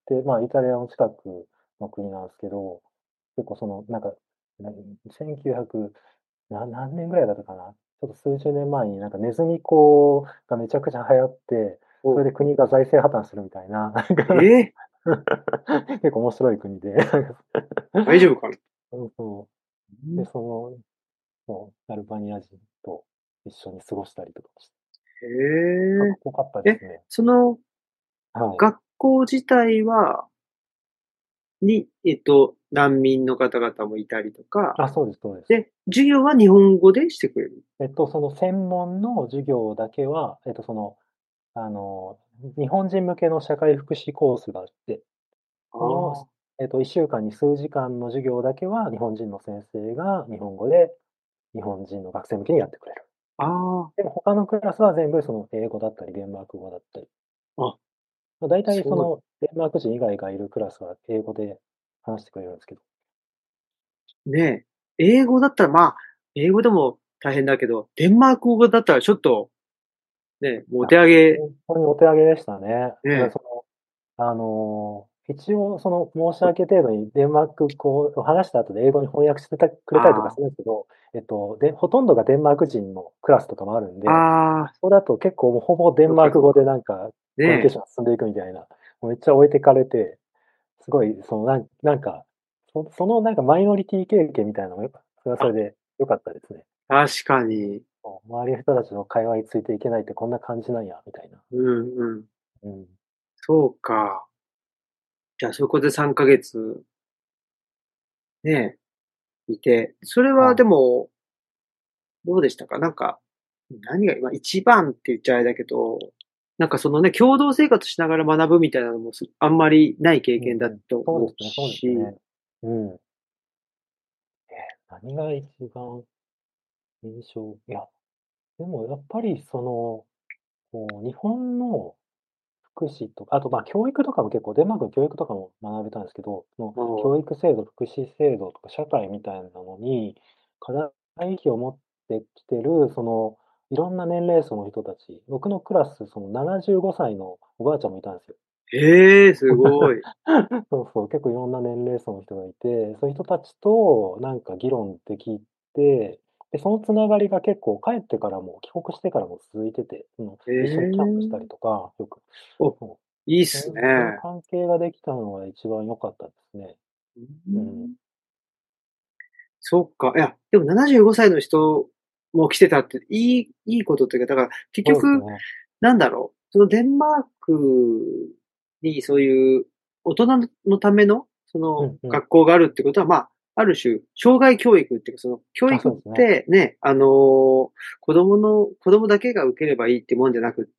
て、まあ、イタリアの近くの国なんですけど、結構その、なんか、なせんきゅうひゃく、な何年ぐらいだったかな。ちょっと数十年前になんかネズミ講がめちゃくちゃ流行って、そお、 れで国が財政破綻するみたいな、なんかええ結構面白い国で、 大丈夫かな？ そうそう。で、 うん。 その、そう、アルバニア人と一緒に過ごしたりとかして、かっへこよかったえ。え、 ですね。 そのはい。 学校自体は、に、えっと、難民の方々もいたりとか、 あ、そうです、そうです。 で、授業は日本語でしてくれる。 えっと、その専門の授業だけは、えっと、その、あの、日本人向けの社会福祉コースがあって、 あその、 あ、 えっと、いっしゅうかんに数時間の授業だけは日本人の先生が日本語で日本人の学生向けにやってくれる。 あでも他のクラスは全部その英語だったりデンマーク語だったり、 あ、あ、 まあ、大体そそう、 のデンマーク人以外がいるクラスは英語で話してくれるんですけど。 ねえ。英語だったら、まあ、英語でも大変だけど、デンマーク語だったらちょっと、ね、もうおあ、 手上げ、 本当にお手上げでしたね。だからね、 その、あの、一応その申し訳程度にデンマーク語を話した後で英語に翻訳してたくれたりとかすあるんですけど、えっと、で、ほとんどがデンマーク人のクラスとかもあるんあ、 で、 ああ、 それだと結構もうほぼデンそっマーク語でかそっか。 なんかコミュニケーねションが進んでいくみたいな、もうめっちゃ置いてかれて、すごい、そのなん、なんか、そそのなんかマイノリティ経験みたいなのもよかそれはえ。あ、 それで良かったですね。 確かに。 周りの人たちの会話についていけないってこんな感じなんや、みたいな。 うんうん。 うん。 そうか。じゃあそこでさんかげつ、ね、いて、それはではい。 も、どうでしたか？なんか、何が、まあ、一番って言っちゃあれだけど、なんかそのね、共同生活しながら学ぶみたいなのもすあんまりない経験だうんうん。 と思うそうですね、そうですし、 ね。うん。え、何が一番印象いや、でもやっぱりその、こう日本の福祉とか、あと、ま、教育とかも結構デンマークの教育とかも学べたんですけど、そのああ、 教育制度、福祉制度とか社会みたいなのに、課題意識を持ってきてる、その、いろんな年齢層の人たち、僕のクラス、そのななじゅうごさいのおばあちゃんもいたんですよ。 ええ、すごい。 そうそう、結構いろんな年齢層の人がいて、そういう人たちとなんか議論できて、で、そのつながりが結構帰ってからも、帰国してからも続いてて、その、 え一緒にキャンプしたりえ、 とか、よく、 お、 そう、 いいっすね。 そういうそういう関係ができたのが一番良かったですね。 ううん。 ん、そっか。いや、でもななじゅうごさいの人も来てたっていい、いいことっていうか、だから結局、 そうですね。 なんだろう。そのデンマークにそういう大人のための、そのうんうん。 学校があるってことは、まあ、ある種、障害教育っていうか、その教あ、 育っそうですね。 てね、あの子供の、子供だけが受ければいいってもんじゃなくって、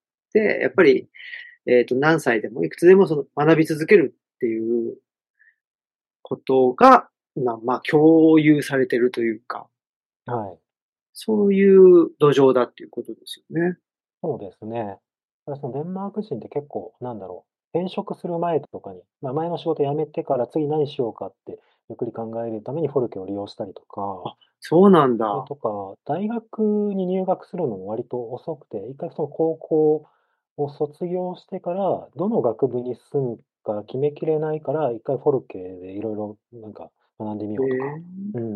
やっぱり、えっと、何歳でも、いくつでもその学び続けるっていうことが、まあ、まあ、共有されてるというか、 はい。 そういう土壌だっていうことですよね。 そうですね。だからそのデンマーク人って結構、なんだろう、転職する前とかに、まあ、前の仕事辞めてから次何しようかってゆっくり考えるためにフォルケを利用したりとか、 あ、そうなんだ。 それとか、大学に入学するのも割と遅くて、一回その高校を卒業してから、どの学部に進むか決めきれないから、一回フォルケでいろいろなんか学んでみえようとか。 え、 うん。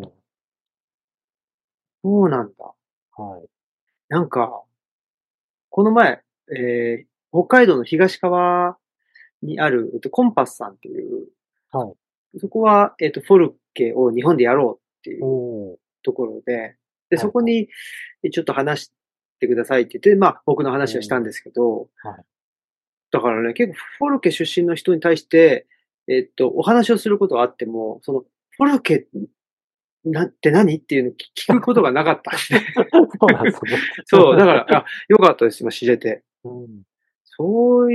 そうなんだ。 はい。 なんか、この前、えー、北海道の東川にある、えっと、コンパスさんっていう、 はい。 そこは、えっと、フォルケを日本でやろうっておいうお。 ところで、で、 はいはい。 そこに、えちょっと話してくださいって言って、まあ、僕のお話をしたんでお。 すけど、 はい。 だからね、結構フォルケ出身の人に対して、えっと、お話をすることはあっても、その、フォルケなって何っていうのを聞くことがなかったんで。 そうなんですね。 そう、だから、あ、よかったです、今知れて。 うん。 そういう、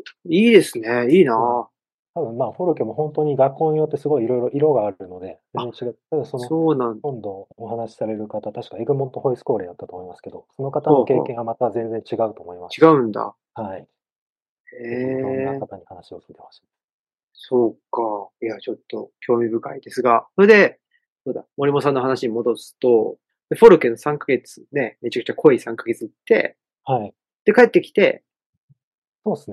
いいですね。いいうん。 な。 多分、まあ、フォルケも本当に学校によってすごいいろいろ色があるので、全あ、 然違う。ただその、 そうなんだ。 今度お話しされる方、確かエグモント・ホイスコーレだったと思いますけど、その方のほうほう。 経験はまた全然違うと思います違うし、 んだ。 はい。 へぜひいろんなえ、 方に話を聞いてほしい。 そうか。いや、ちょっと興味深いですが。それで、そうだ、森本さんの話に戻すと、でフォルケのさんかげつね、めちゃくちゃ濃いさんかげつ行って、 はい。 で、帰ってきて、 そうですね。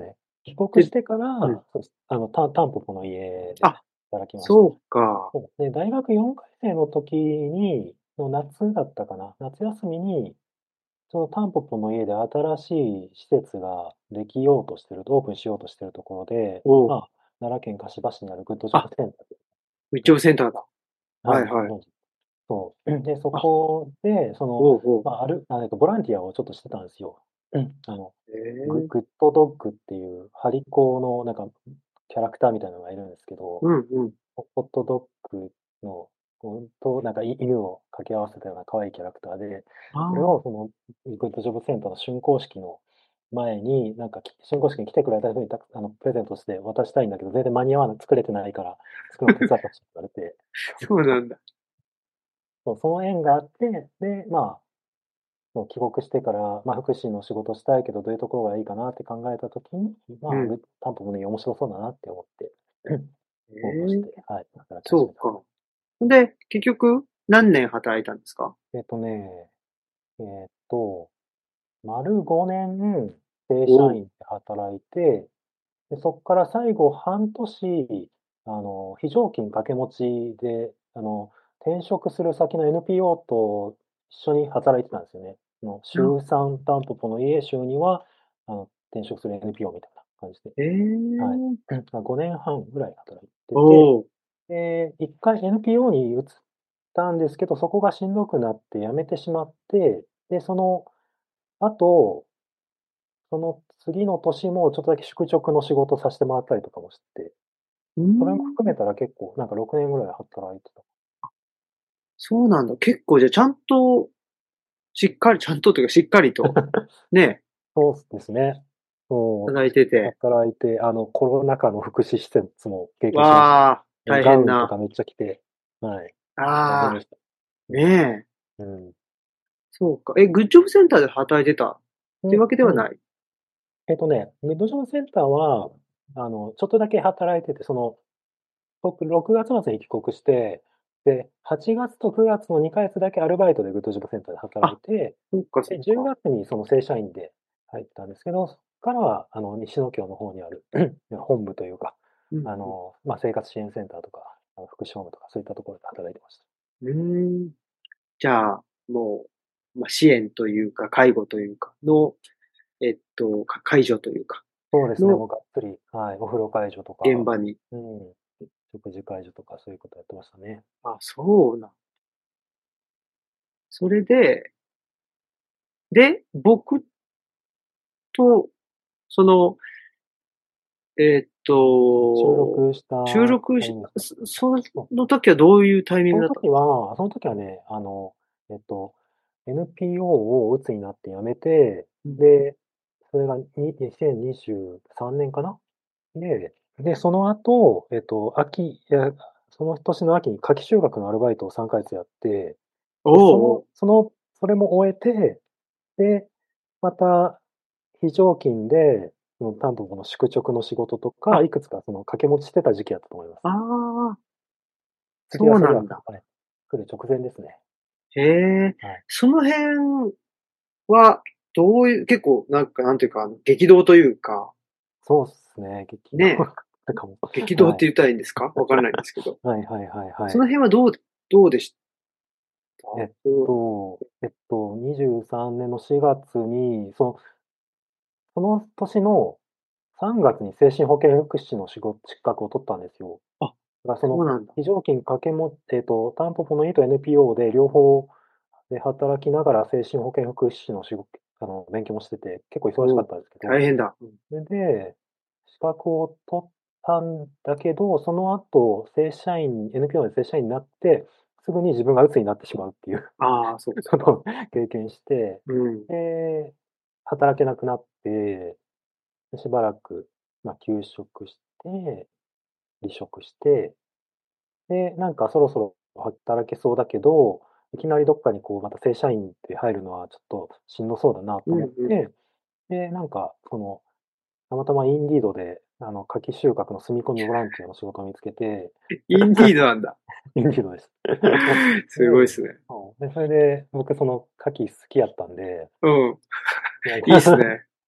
帰国しで、 てかうん。 ら、そうあの、タンタンポポの家であ、 働きました。 そうか。 そうで、大学よんかい生の時に、の夏だったかな、夏休みに、そのタンポポの家で新しい施設ができようとしてると、オープンしようとしてるところで、 おう。 まあ、奈良県香芝市にあるグッドジョブあ、 センターで密やってまし着センターだ。 た。はい、 はいはい。 ご存知。そう。で、そあ、 こで、その、 おうおう。 まあ、ある、あえっと、ボランティアをちょっとしてたんですよ。うん。あの、 ええ、 ググッドドッグっていうハリコーのなんかキャラクターみたいなのがいるんですけど、 うんうん。 ホホットドッグの、こうと、なんかい犬を掛け合わせたような可愛いキャラクターで、 あそれをあ、 そのグッドジョブセンターの竣工式の前に、なんかき竣工式に来てくれた人にたあのプレゼントして渡したいんだけど、全然間に合わない、作れてないから、作るの手伝ってほしいって言われて、 そうなんだ。 そう、その縁があって、で、まあ、その帰国してから、まあ、福祉の仕事したいけど、どういうところがいいかなって考えたときに、まあ、 うん。 グタンポポね、面白そうだなって思って、 え応募して、 え、 はい、働き始めた。 そうか。で、結局、何年働いたんですか？ えっとね、えっと、丸ごねん正社おう。 員で働いて、で、そっから最後半年、あの、非常勤掛け持ちで、あの、転職する先の エヌピーオー と一緒に働いてたんですよね。あの、 な週さんタンポポの家、週には、あの、転職する エヌピーオー みたいな感じで。 えはい。 え、 ま、ごねんはんぐらい働いてて、 おう。 で、いっかい エヌピーオー に移ったんですけど、そこがしんどくなって辞めてしまって、で、その後、その次の年もちょっとだけ宿直の仕事さしてもらったりとかもして、 うーそれもん。 含めたら結構なんかろくねんぐらい働いてた。 そうなんだ。結構じゃあちゃんと、しっかり、ちゃんとというかしっかりと、ね、 そうですね。そう、 働いてて。 働いて、あの、コロナ禍の福祉施設も経験しました。 わあ、 もう大ガウンとか変な。 めっちゃ来て、はい、大変ああ、 でした。うん。 ねえ。 うん。 そうか。え、グッジョブセンターで働いてたっていうわうん、うん。 けではない？ えっとね、ミッドジョンセンターは、あの、ちょっとだけ働いてて、その、僕ろくがつ末に帰国して、で、はちがつとくがつのにかげつだけアルバイトでグッドジョブセンターで働いあ、 て、 そっかそっで、10 か。 月にその正社員で入ったんですけど、そこからは、あの、西野京の方にある本部というか、 うんうん。 あの、まあ、生活支援センターとか、あの、福祉ホームとかそういったところで働いてました。 うーん。じゃあ、もう、まあ、支援というか、介護というかの、えっと、か介助というか、 そうですね、 のもうがっつり、はい、お風呂介助とか、 現場に。 うん、食事介助とかそういうことやってましたね。 あ、そうなん。それで、で、僕と、その、えっ収と、 録した収録し、 タイミングですか？ そそそう。 の時はどういうタイミンそのグだったの？ 時はその時はね、あの、えっと、エヌピーオー を鬱になって辞めて、 うん。 で、それがににせんにじゅうさんねんかな？で、で、その後、えっと、秋いや、その年の秋に夏季修学のアルバイトをさんかげつやって、 おで、そうおう。 のそのそれも終えて、で、また非常勤で、その担当の宿直の仕事とか、 あ、 いくつかその掛け持ちしてた時期だったと思います。 ああ、 次は次は、 そうなんだ。 はい、来る直前ですね。 へえ、 はい。 その辺は、どういう、結構、なんか、なんていうか、あの激動というか、 そうっすね、激動ね、 だかも。 激動っはい。 て言ったらいいんですか？わからないんですけど。 はいはいはいはそのい。 辺はどう、どうでしたえっうん。 と、えっと、にじゅうさんねんのしがつに、そのその年のさんがつに精神保健福祉のしご資格を取ったんですよ。 あ、 だからそのそうなんだ。 非常勤掛け持えっと、タンポポのいと エヌピーオー で両方で働きながら精神保健福祉士のしごあの、勉強もしてて、結構忙しかおう、 ったんですけど、 大変だ。うん。 それで、資格を取ったんだけど、その後、正社員 エヌピーオー で正社員になって、すぐに自分が鬱になってしまうっていうああ、そっか。 ことを経験して、 うん。 で、働けなくなって、で、しばらく、まあ、休職して、離職して、で、なんかそろそろ働けそうだけど、いきなりどっかにこうまた正社員で入るのはちょっとしんどそうだなとうんうん。 思って、で、なんかその、たまたまインディードで、あの、夏季収穫の住み込みボランティアの仕事を見つけて、 インディードなんだ。 インディードです。 すごいっで、 すね。 そう、で、それで僕その牡蠣好きやったんで、 うん。 なんかいいっすね。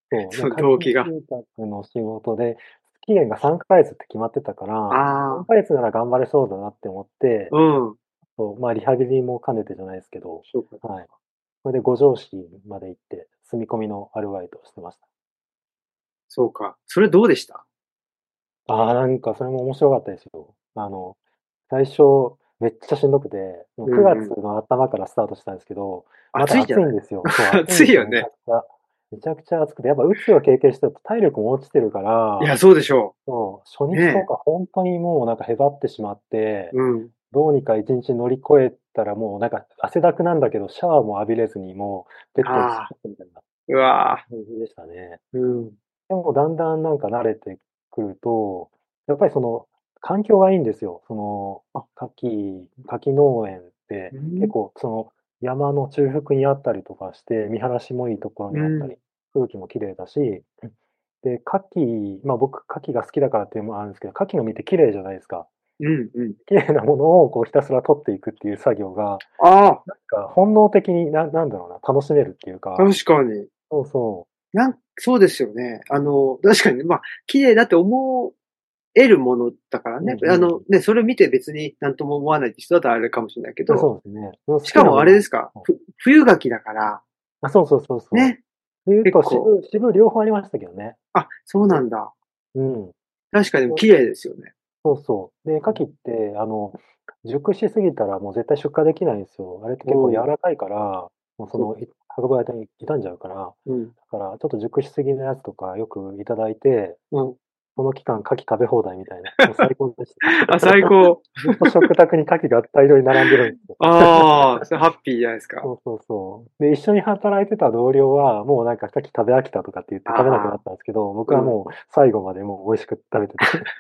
そう。で、 そう、 夏季動機が。 収穫の仕事で、期限がさんかげつって決まってたから、3 ああ、 ヶ月なら頑張れそうだなって思って、 うん。 そう、まあ、リハビリも兼ねてじゃないですけど、 そうか。 はい。それで五条市まで行って、住み込みのアルバイトをしてました。 そうか。それどうでした？ ああ、なんかそれも面白かったですよ。あの、最初、めっちゃしんどくて、もう9 うんうん。 月の頭からスタートしたんですけど、まだ暑いじゃない？ 暑いんですよ。そう、暑いんですよ、めちゃ暑いよね。 くちゃ。めちゃくちゃ暑くて、やっぱ鬱を経験してると体力も落ちてるから、 いや、そうでしょそう、初う。ね日とか本当にもうなんかへばってしまって、 え。うん。 どうにかいちにち乗り越えたらもうなんか汗だくなんだけど、シャワーも浴びれずにもうベッドに突っああ、 込むみたいなうわ感じでしたね。 ー、うん。 でもだんだんなんか慣れてくると、やっぱりその環境がいいんですよ。そのあ、 牡蠣牡蠣農園ってうん、 結構その山の中腹にあったりとかして、見晴らしもいいところうん、 にあったり、空気も綺麗だし、で、牡蠣、まあ僕牡蠣が好きだからっていうのもあるんですけど、牡蠣の実って綺麗じゃないですか。 うん、うん。 綺麗なものをこうひたすら取っていくっていう作業が、 ああ、 なんか本能的にななんだろうな、楽しめるっていうか、 確かに。 そうそう。 なん、そうですよね。あの、確かにね、まあ、綺麗だって思えるものだからね。 うんうん。 あの、ね、それを見て別になんとも思わないって人だったらあれかもしれないけあ、 ど、 そうですね。その好しかもきなものを、 あれですか、ふ、冬柿だから、 あ、そうそうそうそう。 ね、 冬と渋、 結構、 渋両方ありましたけどね。 あ、そうなんだ。 うん。 確かに綺麗ですよね。 そうそう。で、牡蠣って、あの、熟しすぎたらもう絶対出荷できないんですよ。あれって結構柔おお、 らかいから、もうその、 そうか。 い運ぶ間に傷んじゃうから、だうん、 からちょっと熟しすぎのやつとかよくいただいて、 うん。 その期間牡蠣食べ放題みたいな、もう最高でした。 あ、最高。 ずっと食卓に牡蠣が大量に並んでるんですよ。 ああ、それハッピーじゃないですか。 そうそうそう。で、一緒に働いてた同僚は、もうなんか牡蠣食べ飽きたとかって言って食べなくなああ、 ったんですけど、僕はうん。 もう最後までもう美味しく食べてて。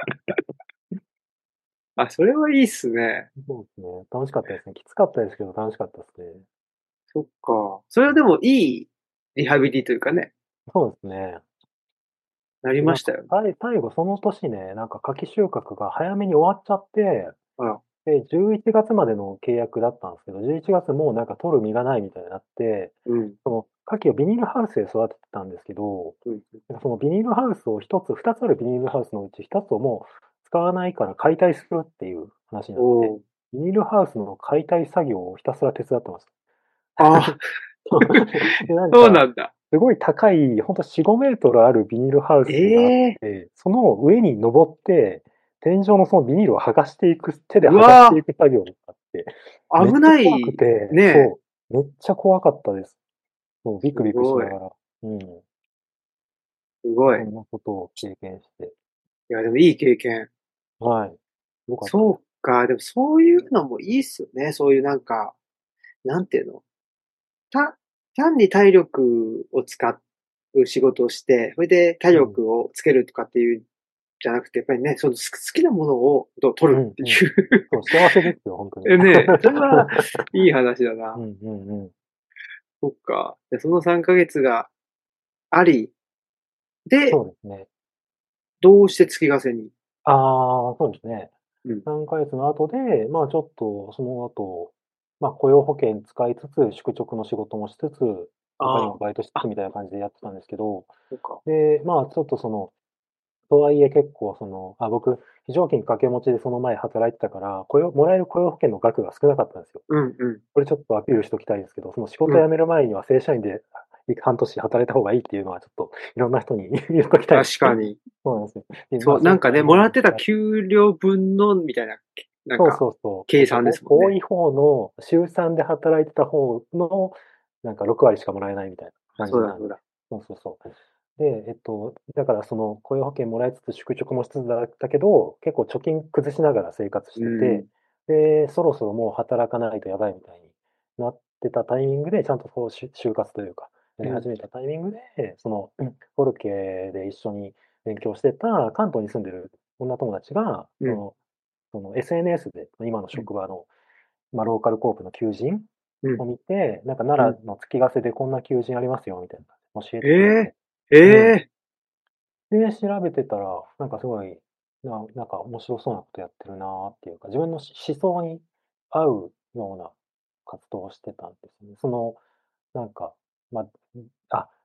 あ、それはいいっすね。 そうですね。楽しかったですね。きつかったですけど楽しかったですね。 そっか。それはでもいいリハビリというかね、 そうですね。 なりで、なんか、 ましたよね。 さい最後その年ね、なんか柿収穫が早めに終わっちゃって、 あら、 で、じゅういちがつまでの契約だったんですけど、じゅういちがつもうなんか取る実がないみたいになって、 うん、 その牡蠣をビニールハウスで育ててたんですけど、 うん。 なんかそのビニールハウスを一つ、二つあるビニールハウスのうち一つをもう使わないから解体するっていう話になって、 おー。 ビニールハウスの解体作業をひたすら手伝ってました。 ああ、 で、なんか、 そうなんだ。 すごい高い、ほんとよん、ごメートルあるビニールハウスがあっええて、その上に登って、天井のそのビニールを剥がしていく、手でー、う剥がしていわく作業があって、 ー、 めっ危ちゃ怖くない。 て、 ねえ。 そう、めっちゃ怖かったです。そう、ビすクビクしごい。 ながら、うん、 すごい。いそんなことを経験して、 や、でもいい経験。 はい、よかったです。 そうか。でもそういうのもいいっすよね。そういうなんか、なんていうの。た、単に体力を使う仕事をして、それで体うん、 力をつけるとかっていう、じゃなくて、やっぱりね、その好きなものをと取うん、 るっていうん。そう、幸せですよ、ほんとに。 う。ね、それはいい話だな。 うんうんうん。 そっか。で、そのさんかげつがあり、で、 そうですね。 どうして月ヶ瀬に？ ああ、そうですね。 うん。 さんかげつの後で、まあ、ちょっとその後、まあ、雇用保険使いつつ、宿直の仕事もしつつ、他にあもバイトしつあ。あ、 つみたいな感じでやってたんですけど、 そっか。 で、まあ、ちょっとその、とはいえ結構その、あ、僕、非常勤掛け持ちでその前働いてたから、雇用もらえる雇用保険の額が少なかったんですよ。 うんうん。 これちょっとアピールしときたいんですけど、その仕事うん。 辞める前には正社員で、い半年働いた方がいいっていうのはちょっといろんな人に言っときたいんです。 確かに。 そうなんですよ。で、まあ、 そう、 仕事辞なんかね、もらってためるので給料分の、みたいな、なんそうか、 そうそう。えっと、 計算ですもんね。 お多い方の、週さんで働いてた方の、なんかろく割しかもらえないみたいな感そうだ、 じなんで。 そうだ。 そうそうそう。で、えっと、だからその雇用保険もらいつつ宿直もしつつだったけど、結構貯金崩しながら生活しうてて、 ん。 で、そろそろもう働かないとやばいみたいになってたタイミングで、ちゃんとこうし就活というか、やりうん。 始めたタイミングで、その、うんフォルケで一緒に勉強してた関東に住んでる女友達が、 うん。 そのその エスエヌエス で、今のうん。 職場の、まあ、ローカルコープの求人うん。 を見て、なんかうん。 奈良の月ヶ瀬でこんな求人ありますよみたいな教ええてくれて。 ええうん。 えで、調べてたら、なんかすごい、ななんか面白そうなことやってるなっていうか、自分のし思想に合うような活動をしてたんですね。その、なんか、まあ、あ、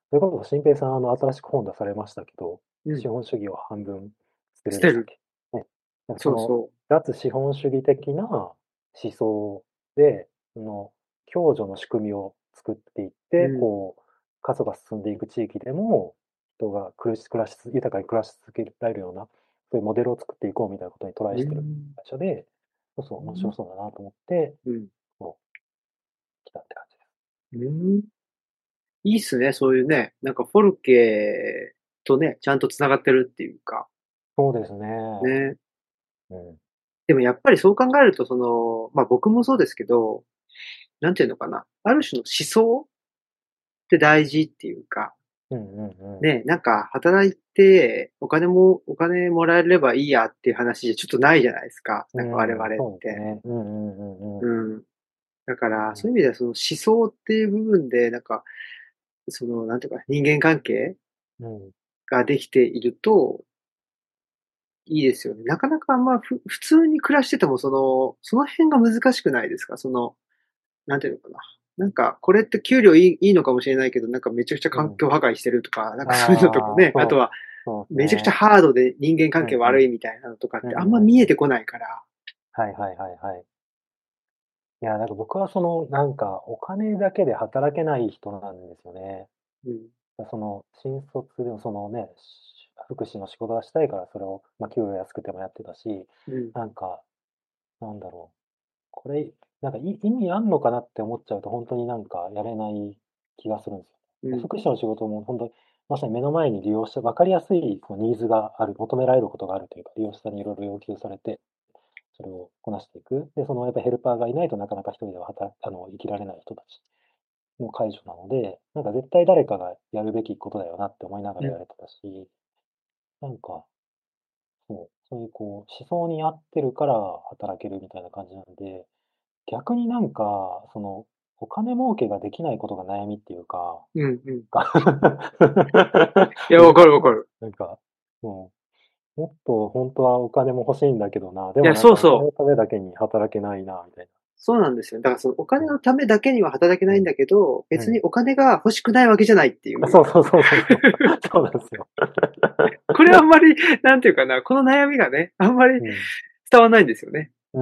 それこそ新平さん、あの、新しく本出されましたけど、 うん。 資本主義を半分捨て捨てる。 るでしたっけ？ね。なんかその、 そうそ脱資本主義的な思想で、その、共助の仕組みを作っていっう。 て、 うん。 こう、過疎が進んでいく地域でも、人が暮らし、暮らし、豊かに暮らし続けられるような、そういうモデルを作っていこうみたいなことにトライうしてるん。 会社で、そうそう、面白そうだなと思って、 うん。 こう、来たって感じです。 うん。いいっすね、そういうね。なんかフォルケとね、ちゃんと繋がってるっていうか。 そうですね。 ね。 うん。 でもやっぱりそう考えると、その、まあ僕もそうですけど、なんていうのかな。ある種の思想って大事っていうか、 うんうんうん。 ね、なんか働いてお金も、お金もらえればいいやっていう話じゃちょっとないじゃないですか。なんか我々 うん、 って。 そうですね。うんうんうんうん。 うん。だから、 うんそういう意味ではその思想っていう部分で、なんか、その、なんていうか、人間関係うん。 ができているといいですよね。なかなかあんまふ普通に暮らしてても、その、その辺が難しくないですか？その、なんていうのかな。なんか、これって給料いいいいのかもしれないけど、なんかめちゃくちゃうん。 環境破壊してるとか、なんかそういうのとかああ、 ね、あとそう、 は、 そうですめちゃくちゃね。 ハードで人間関係うんうん。 悪いみたいなのとかっうんてあんまうんうん。 見えてこないから。 はいはいはいはい。いや、なんか僕はその、なんかお金だけで働けない人なんですよね。 うん。 その、新卒でもそのね、し福祉の仕事がしたいからそれを、まあ、給料安くてもやってたし、 うん。 なんか、なんだろう、これ、なんかい意味あんのかなって思っちゃうと、本当になんかやれない気がするんですよ。 うん。 福祉の仕事も本当に、まさに目の前に利用者分かりやすいそのニーズがある、求められることがあるというか、利用者さんにいろいろ要求されて、それをこなしていく。で、そのやっぱりヘルパーがいないとなかなか一人では働あの、生きられない人たちの介助なので、なんか絶対誰かがやるべきことだよなって思いながうん。 らやれてたし、なんか、そう、そういうこう、思想に合ってるから働けるみたいな感じなんで、逆になんか、その、お金儲けができないことが悩みっていうか、 うん。うん。 がいや、 難わかるわしい。 かる。 なんか、うん、もっと本当はお金も欲しいんだけどな、でいや、 もなんかお金そうそう。 のためだけに働けないな、みたいそうなんですよ。だからそのおな。 金のためだけには働けないんだけど、 うん、うん。 別にお金が欲しくないわけじゃないっていあ、 う。 そうそうそうそうそう。そうなんですよ。 これあんまり、なんていうかな、この悩みがね、あんまりうん。 伝わらないんですよね。 うん。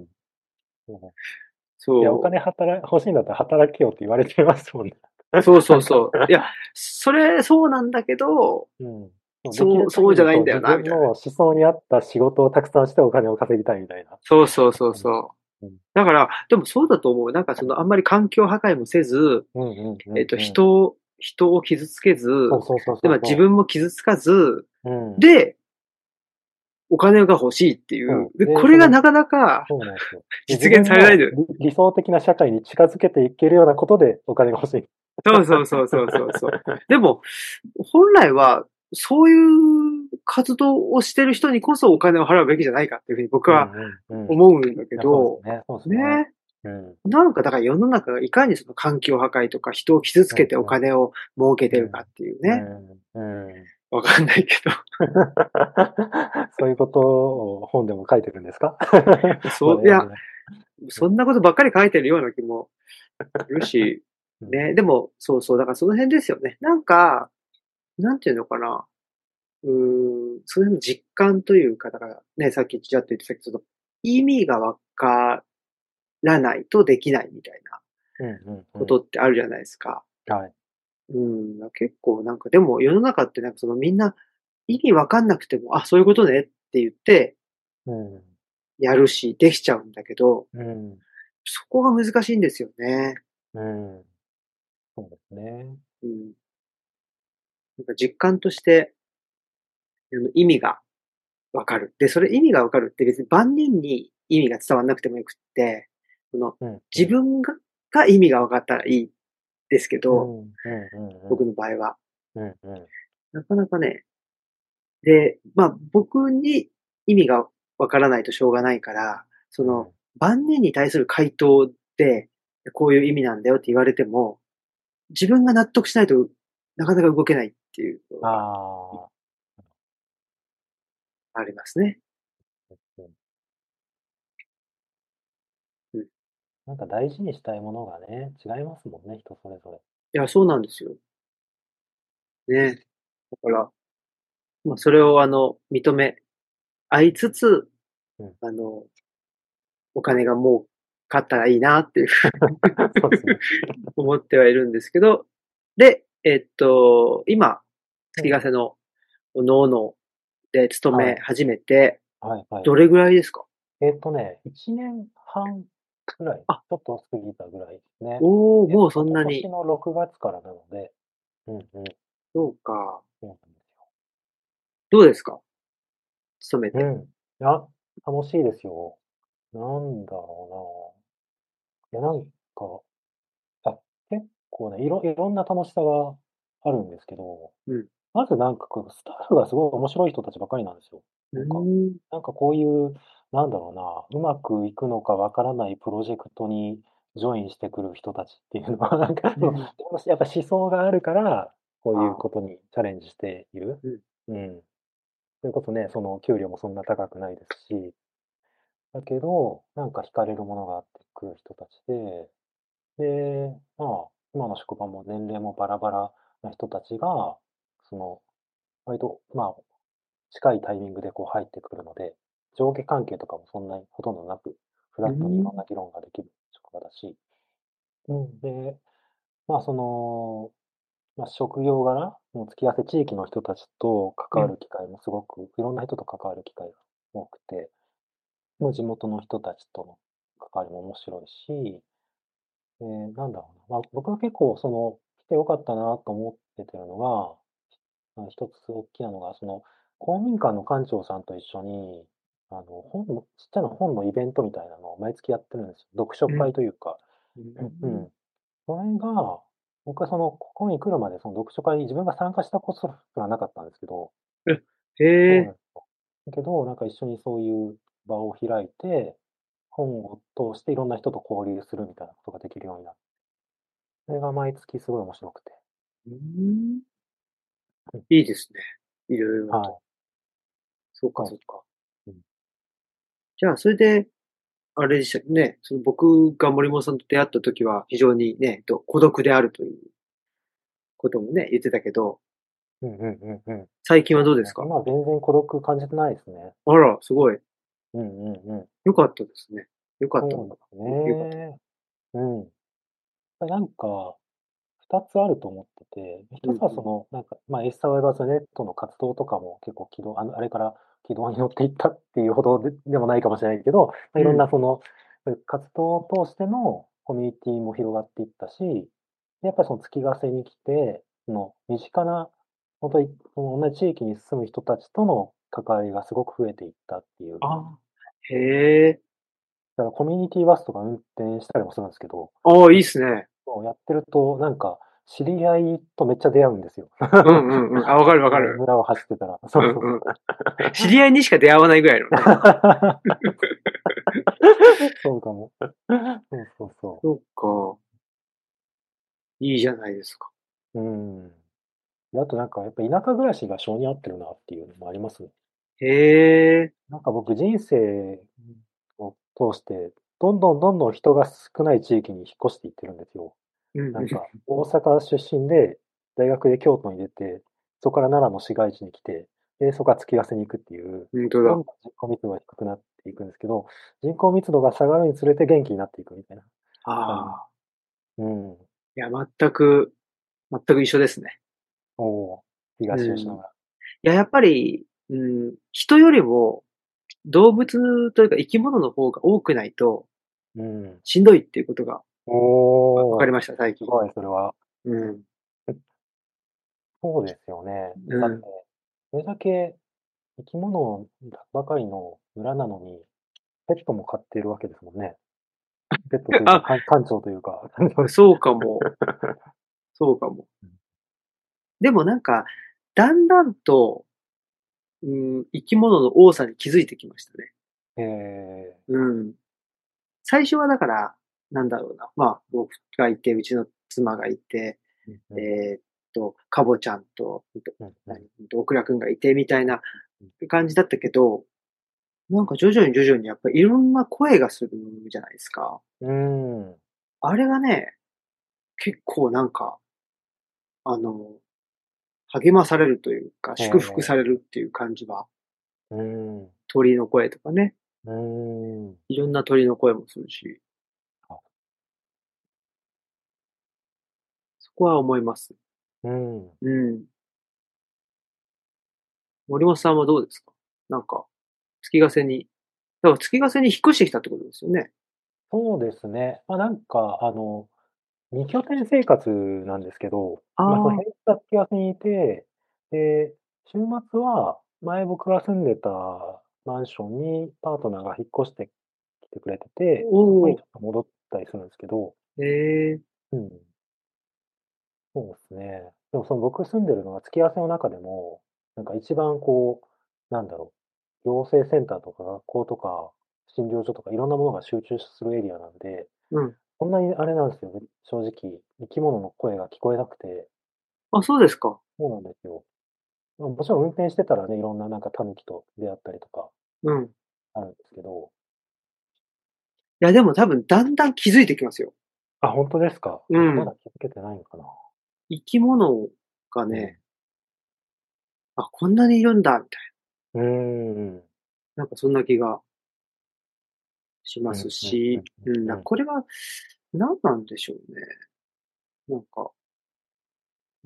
そういや、おそう。 金働欲しいんだったら働けよって言われてますもんね。 そうそなんか、 うそう。いや、それ、そうなんだけど、 うん。そうできそう、 るそうじゃ限りこう自ないんだよな、みたいな。 分の思想に合った仕事をたくさんしてお金を稼ぎたいみたいな。 そうそうそううん。 そう。 うん。 だから、でもそうだと思う。なんかそのあんまり環境破壊もせず、 うんうんうえっと、 んうん。 人を、人を傷つけず、 そうそうそうで、まあ自そうそ分も傷つかず、 う。うん。 で、お金が欲しいっていう。で、 そう。で、その、 これがなかなかそうなんですよ。で、自実現分のされないんだよ。 理理想的な社会に近づけていけるようなことでお金が欲しい。 そうそうそうそうそうそう。でも、本来は、そういう活動をしてる人にこそお金を払うべきじゃないかっていうふうに僕はうんうんうん。い思うんだけや、そうですど、 ね。そうですね。 ね。 うん。 なんかだから世の中がいかにその環境破壊とか人を傷つけておうんうん。 金を儲けてるかうん。 っていううね。 ん。うん。 わかんないけそういうことを本でも書いてるんですか？ ど。 まそう、いや、 だ読んでない。うん。 そんなことばっかり書いてるような気もするし、 うん。 ね。でも、そうそう。だからその辺ですよね。なんか、なんていうのかな。うーん、その辺の実感というか、だからね、さっきちらっと言ってたけど、意味がわからないとできないみたいなうんうんうん。 ことってあるじゃないですか。 はい。 うん、結構なんか、でも世の中ってなんかそのみんな意味わかんなくても、あ、そういうことねって言ってうん。 やるし、できちゃうんだけど、 うん。 そこが難しいんですよね。 うん。そうですね。 うん。なんか実感として、あの意味がわかる。で、それ意味がわかるって別に万人に意味が伝わんなくてもよくって、その、 うんうん。 自分がが意味が分かったらいいですけど、 うんうんうんうん。 僕の場合は。 うんうん。 なかなかね、で、まあ僕に意味がわからないとしょうがないから、その、 うん。 万人に対する回答で、こういう意味なんだよって言われても、自分が納得しないとなかなか動けないっていうのあがあ。 ありますね。 うん。 うん。いなんか大事にしたいものがね、違いますもんね、人それぞれ。 や、そうなんですよ。 ね。だから、まあ、それをあの、認め合いつつ、 うん。 あの、お金が儲かったらいいなっていうそうですね。 思ってはいるんですけど、で、えっと、今、月うん。 ヶ瀬のおのおので勤めはい。 始めて、 はいはい。 どれぐらいですか？ えっとね、いちねんはんぐらい、 あ、 ちょっと過ぎたぐらいですね。 おお、もうえっと、 そんなに。 今年のろくがつからなので、うんうん、 そうか。 そうなんですどうですか？勤めよ。うて。 ん。いや、楽しいですよ。なんだろうな。いや、なんか、あ、結構ね、いろいろんな楽しさがあるんですけど、 うん。 まずなんかこう、スタッフがすごい面白い人たちばかりなんですよ。 うなんか、 ーん。 なんかこういう、なんだろうな、うまくいくのかわからないプロジェクトにジョインしてくる人たちっていうのは、なんかその、 うん。 やっぱ思想があるから、こういうああ、 ことにチャレンジしている。 うん。 うん。それこそね、その給料もそんな高くないですし、だけど、なんか惹かれるものがあってくる人たちで、で、まあ、今の職場も年齢もバラバラな人たちが、その、割と、まあ、近いタイミングでこう入ってくるので、上下関係とかもそんなにほとんどなく、フうラットにいーん。 ろんな議論ができる職場だし、うん、で、まあ、その、まあ、職業柄、もう付き合わせ地域の人たちと関わうん。 る機会もすごく、いろんな人と関わる機会が多くて、もう地元の人たちとの関わりも面白いし、えーなんだろうな、まあ、僕は結構その、来てよかったなと思っててるのが、あの、一つ大きなのが、その、公民館の館長さんと一緒に、あの、本のちっちゃな本のイベントみたいなのを毎月やってるんですよ。読書うん。 会というか。 ううんうん。 ん。それが、僕はその、ここに来るまでその読書会に自分が参加したことすらなかったんですけど、 え、へえ。 そうなんですよ。だけど、なんか一緒にそういう場を開いて、本を通していろんな人と交流するみたいなことができるようになって、それが毎月すごい面白くて。 うーん。 うん、 いいですね。いろいろと。 はい。 そうか、 そう。 そうか。 うん。 じゃあ、それで、あれでしたね。その僕が森本さんと出会った時は非常にね、と孤独であるということもね、言ってたけど、 うんうんうんうん。 最近はそうですね。 どうですか？ 今は全然孤独感じてないですね。 あら、すごい。 うんうんうん。 よかったですね。よかったのかそうですな。よよかった。 ね。うん。なんか、ふたつあると思ってて、一つはうんうん。 その、なんか、まあ、エッサーウェバーズネットの活動とかも結構軌道あの、あれから軌道に乗っていったっていうほどででもないかもしれないけど、まあ、いろんうん。 なその、活動を通してのコミュニティも広がっていったし、で、やっぱりその月ヶ瀬に来て、その身近な、本当にその同じ地域に住む人たちとの関わりがすごく増えていったっていう。 ああ、へえ。 だからコミュニティバスとか運転したりもするんですけど、 ああ、いいなんか、 っすね。 そうやってると、なんか、知り合いとめっちゃ出会うんですよ。 うんうんうん。あ、わかるわかる。 その村を走ってたら。そうそうそう。 うんうん。知り合いにしか出会わないぐらいのね。 そうかも。そうそうそそうか。いいじゃないですか。 う。うん。で、あとなんかやっぱ田舎暮らしが性に合ってるなっていうのもありますね。 へえ。 なんか僕人生を通して、どんどんどんどん人が少ない地域に引っ越していってるんですよ。 うんうん。 なんか、大阪出身で、大学で京都に出て、そこから奈良の市街地に来て、で、そこから月ヶ瀬に行くっていう、 ほんとだ。 どんどん人口密度が低くなっていくんですけど、人口密度が下がるにつれて元気になっていくみたいな感じ。 ああ。 うん。 いや、全く、全く一緒ですね。 おお、 う東吉ん。い野村。 や、やっぱり、うん、人よりも動物というか生き物の方が多くないとうん。 しんどいっていうことがわわかおお、 りました、最近。 すごい、それは。 うん。 そうですよね。 うだって、 ん。 それだけ生き物ばかりの村なのに、ペットも飼っているわけですもんね。ペットというか、 あ、 か館長というか。 そうかも。そうかも。でもなんか、だんだんと、うん、生き物の多さに気づいてきましたね。 ええ、 うん。最初はだから、なんだろうな。まあ、僕がいて、うちの妻がいて、 うんうん、 えーっと、かぼちゃんと、うんとうんうん、 何、うんとオクラくんがいて、みたいなうん感じだったけど、なんか徐々に徐々にやっぱりいろんな声がするじゃないですか。 うん。うーん。 あれがね、結構なんか、あの、 励まされるというか、 え祝福されえ、 るっていう感じは、 うん、 鳥の声とかね、 うん、 いろんな鳥の声もするし、 あ、 そこは思います。 うん。 うん。森本さんはどうですか？なんか、月ヶ瀬に、だから月ヶ瀬に引っ越してきたってことですよね。 そうですね。まあ、なんか、あの、に拠点生活なんですけど、まあ、そのああ、 平日は月合にいて、で、週末は前僕が住んでたマンションにパートナーが引っ越してきてくれてて、そこおお、 にちょっと戻ったりするんですけど、 ええ、 うん、そうですね。でもその僕住んでるのが月合わせの中でも、なんか一番こう、なんだろう、行政センターとか学校とか診療所とかいろんなものが集中するエリアなんで、 うん。 こんなにあれなんですよね、正直。生き物の声が聞こえなくて、 あ、そうですか。 そうなんですよ。まあ、もちろん運転してたらね、いろんななんか狸と出会ったりとかうん。いあるんですけど、 や、でも多分、だんだん気づいてきますよ。 あ、本当ですか。 うん。 僕まだ気づけてないのかな。 生き物がうん。 ね、あ、こんなにいるんだ、みたいうーん。 な。なんかそんな気がしまうん、 すうん、うし、 ん、 うん、 うん。 なこれは何なんでしょうね。なんか、うん。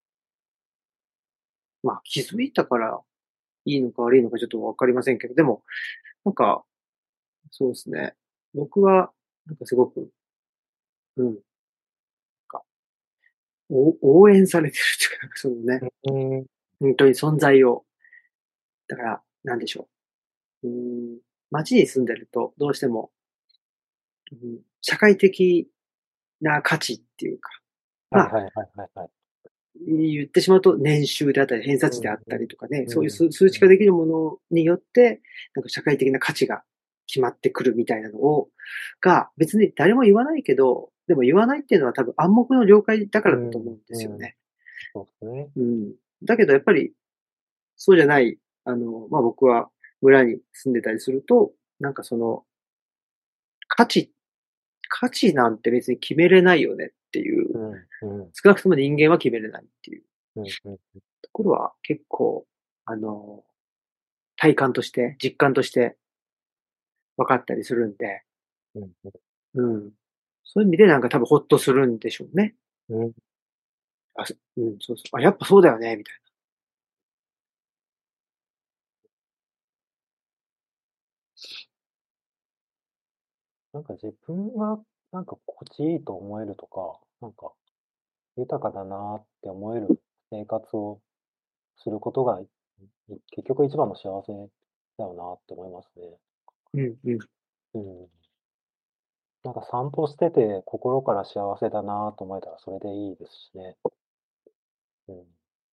まあ気づいたからいいのか悪いのかちょっとわかりませんけど、でも、なんか、そうですね。僕は、なんかすごく、うん、なんか、お応援されてるというか、なんかそのね、 うん、うん、 本当に存在を、だから、なんでしょう。うん、街に住んでると、どうしても、うん、社会的な価値っていうか、まあ、 はいはいはいはいはい。 言ってしまうと年収であったり、偏差値であったうん、 りとかね、 うん、 そういううん、 数数値化うん、 できるものによって、なんか社会的な価値が決まってくるみたいなのを、が別に誰も言わないけど、でも言わないっていうのは多分暗黙の了解だからだと思うんでうん、 すよね。 そうですね。 うん。だけどやっぱりそうじゃない、あの、まあ、僕は村に住んでたりすると、なんかその価値、価値なんて別に決めれないよねっていう、 うん、うん、 少なくとも人間は決めれないっていううん、うん、 ところは結構、あの、体感として、実感として分かったりするんで、 うん、 うん。そういう意味でなんか多分ホッとするんでしょうね。 うん。 あ、そうん、そうそう。あ、やっぱそうだよね、みたいなんか自分がなんか心地いいと思えるとか、なんか豊かだなって思える生活をすることが、い結局一番の幸せだよなって思いますね。 な。うん、うん。 うん。なんか散歩してて心から幸せだなと思えたらそれでいいですしね。うん。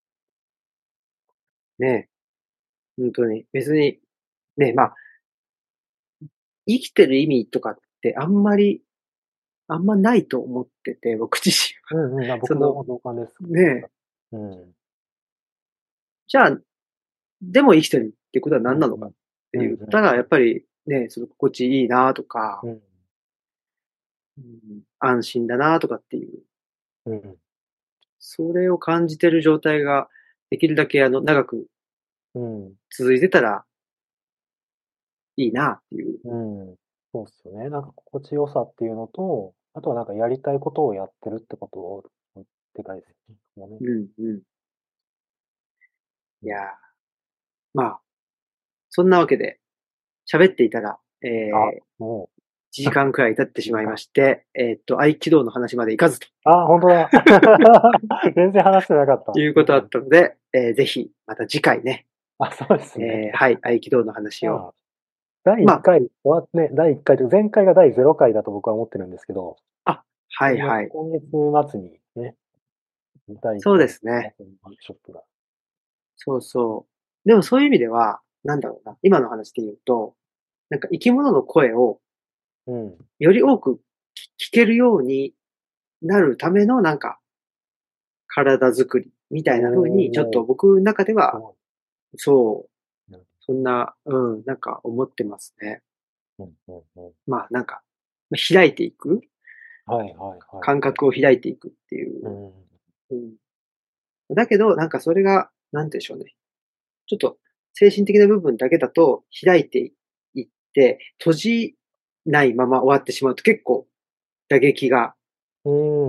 ねえ、本当に。別に、ねえ、まあ、生きてる意味とかってあんまり、あんまないと思ってて、僕自身は。 うんうん、ま、 その、 僕も同感です。 ねえ、 うん。 じゃあ、でも生きてるっていうことはうんうん。 何なのかってうん言ったら、 うんやっぱりね、その心地いいなとか、 うん。 うん、安心だなとかっていう、 うん。うん。 それを感じてる状態ができるだけあの長くうん。 続いてたらいいなっていう。 うん。そうっすよね。なんか心地よさっていうのと、あとはなんかやりたいことをやってるってことを、うん、でかいですよね。もうね。 うん、うん。 うん。 いやー、まあ、そんなわけで喋っていたら、えあ、 ー、 もいちじかんくらい経ってう、時間。 しまいまして、えーっと、合気道の話までいかずとあ、ほんとだ。全然話してなかった。 いうことだっうん。 たので、えーぜひ、また次回ね、 あ、そうですね。 えーはい、合気道の話を。 まあ、だい1 ま回終わっね、だいいっかいと前回がだいゼロかいだと僕は思ってるんですけど、 あ、あ、は今月いはい。 今月末にね、だい1 そうで回のすね。 ワークショップが。 そうそう。でもそういう意味では、なんだろうな、今の話で言うと、なんか生き物の声をうん。 より多く聞けるようになるためのなんか体づくりみたいな風に、ちょっとおお、 僕の中では、 すごい。 そう、 うん、 そんな、うん、なんか思ってますね。 うんうんうん。 まあなんか、開いていく、 はいはいはいはい。 感覚を開いていくっていう。 うん。 うん、 だけど、なんかそれが、なんて言うんでしょうね。ちょっと精神的な部分だけだと開いていって、閉じないまま終わってしまうと結構打撃がうん。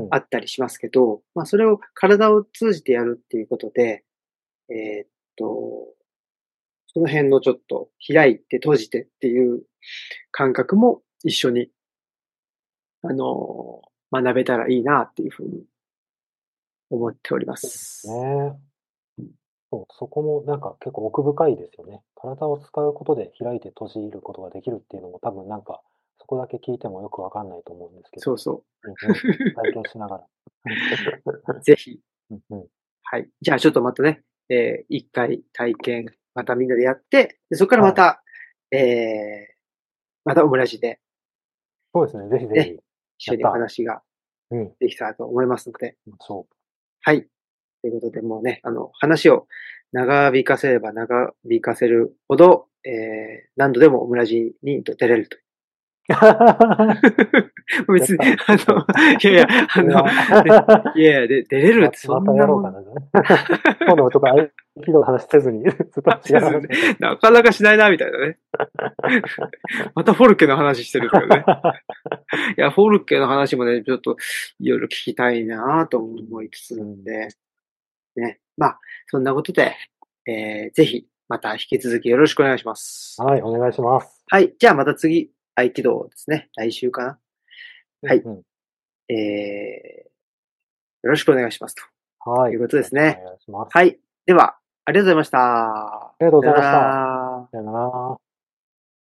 あったりしますけど、まあそれを体を通じてやるっていうことで、えーっと、その辺のちょっと開いて閉じてっていう感覚も一緒に、あのー学べたらいいなっていうふうに思っておりまそうですす。 ね。そう、そこもなんか結構奥深いですよね。体を使うことで開いて閉じることができるっていうのも多分なんか、そこだけ聞いてもよくわかんないと思うんですけど。 そうそうんうん。体験しながら。 う。ぜひ。 うんうん。 はい。じゃあちょっとまたね、えー、一回体験、またみんなでやって、でそこからまはい。 た、えー、またオムラジでそうですね。ぜひぜね、 ひ。 一緒におやった。 話がうん。 できたらと思いますので、 行きましょはい。ということで、もうね、あの、話を長引かせれば長引かせるほど、えー、何度でもオムラジに出れると。 う。やっ別に、 た。 あの、いやいや、あの、 それはね、いやいや、で、出れるっま、 てそまたんなもん。 やろうかな。今度はちょっと合気道の話せずに、ずっと違う話ばっかり。 なかなかしないな、みたいなね。またフォルケの話してるとかね。いや、フォルケの話もね、ちょっといろいろ聞きたいなと思いつつなんで、ね。まあ、そんなことで、えー、ぜひ、また引き続きよろしくお願いします。 はい、お願いします。 はい。じゃあまた次、合気道ですね。来週かな。はい。 うんうん。 えー、よろしくお願いします。 はい、よということでろしくおすね。 願いします。 はい。では、ありがとうございました。 ありがとうごさよなざいました。 ら。 さよなら。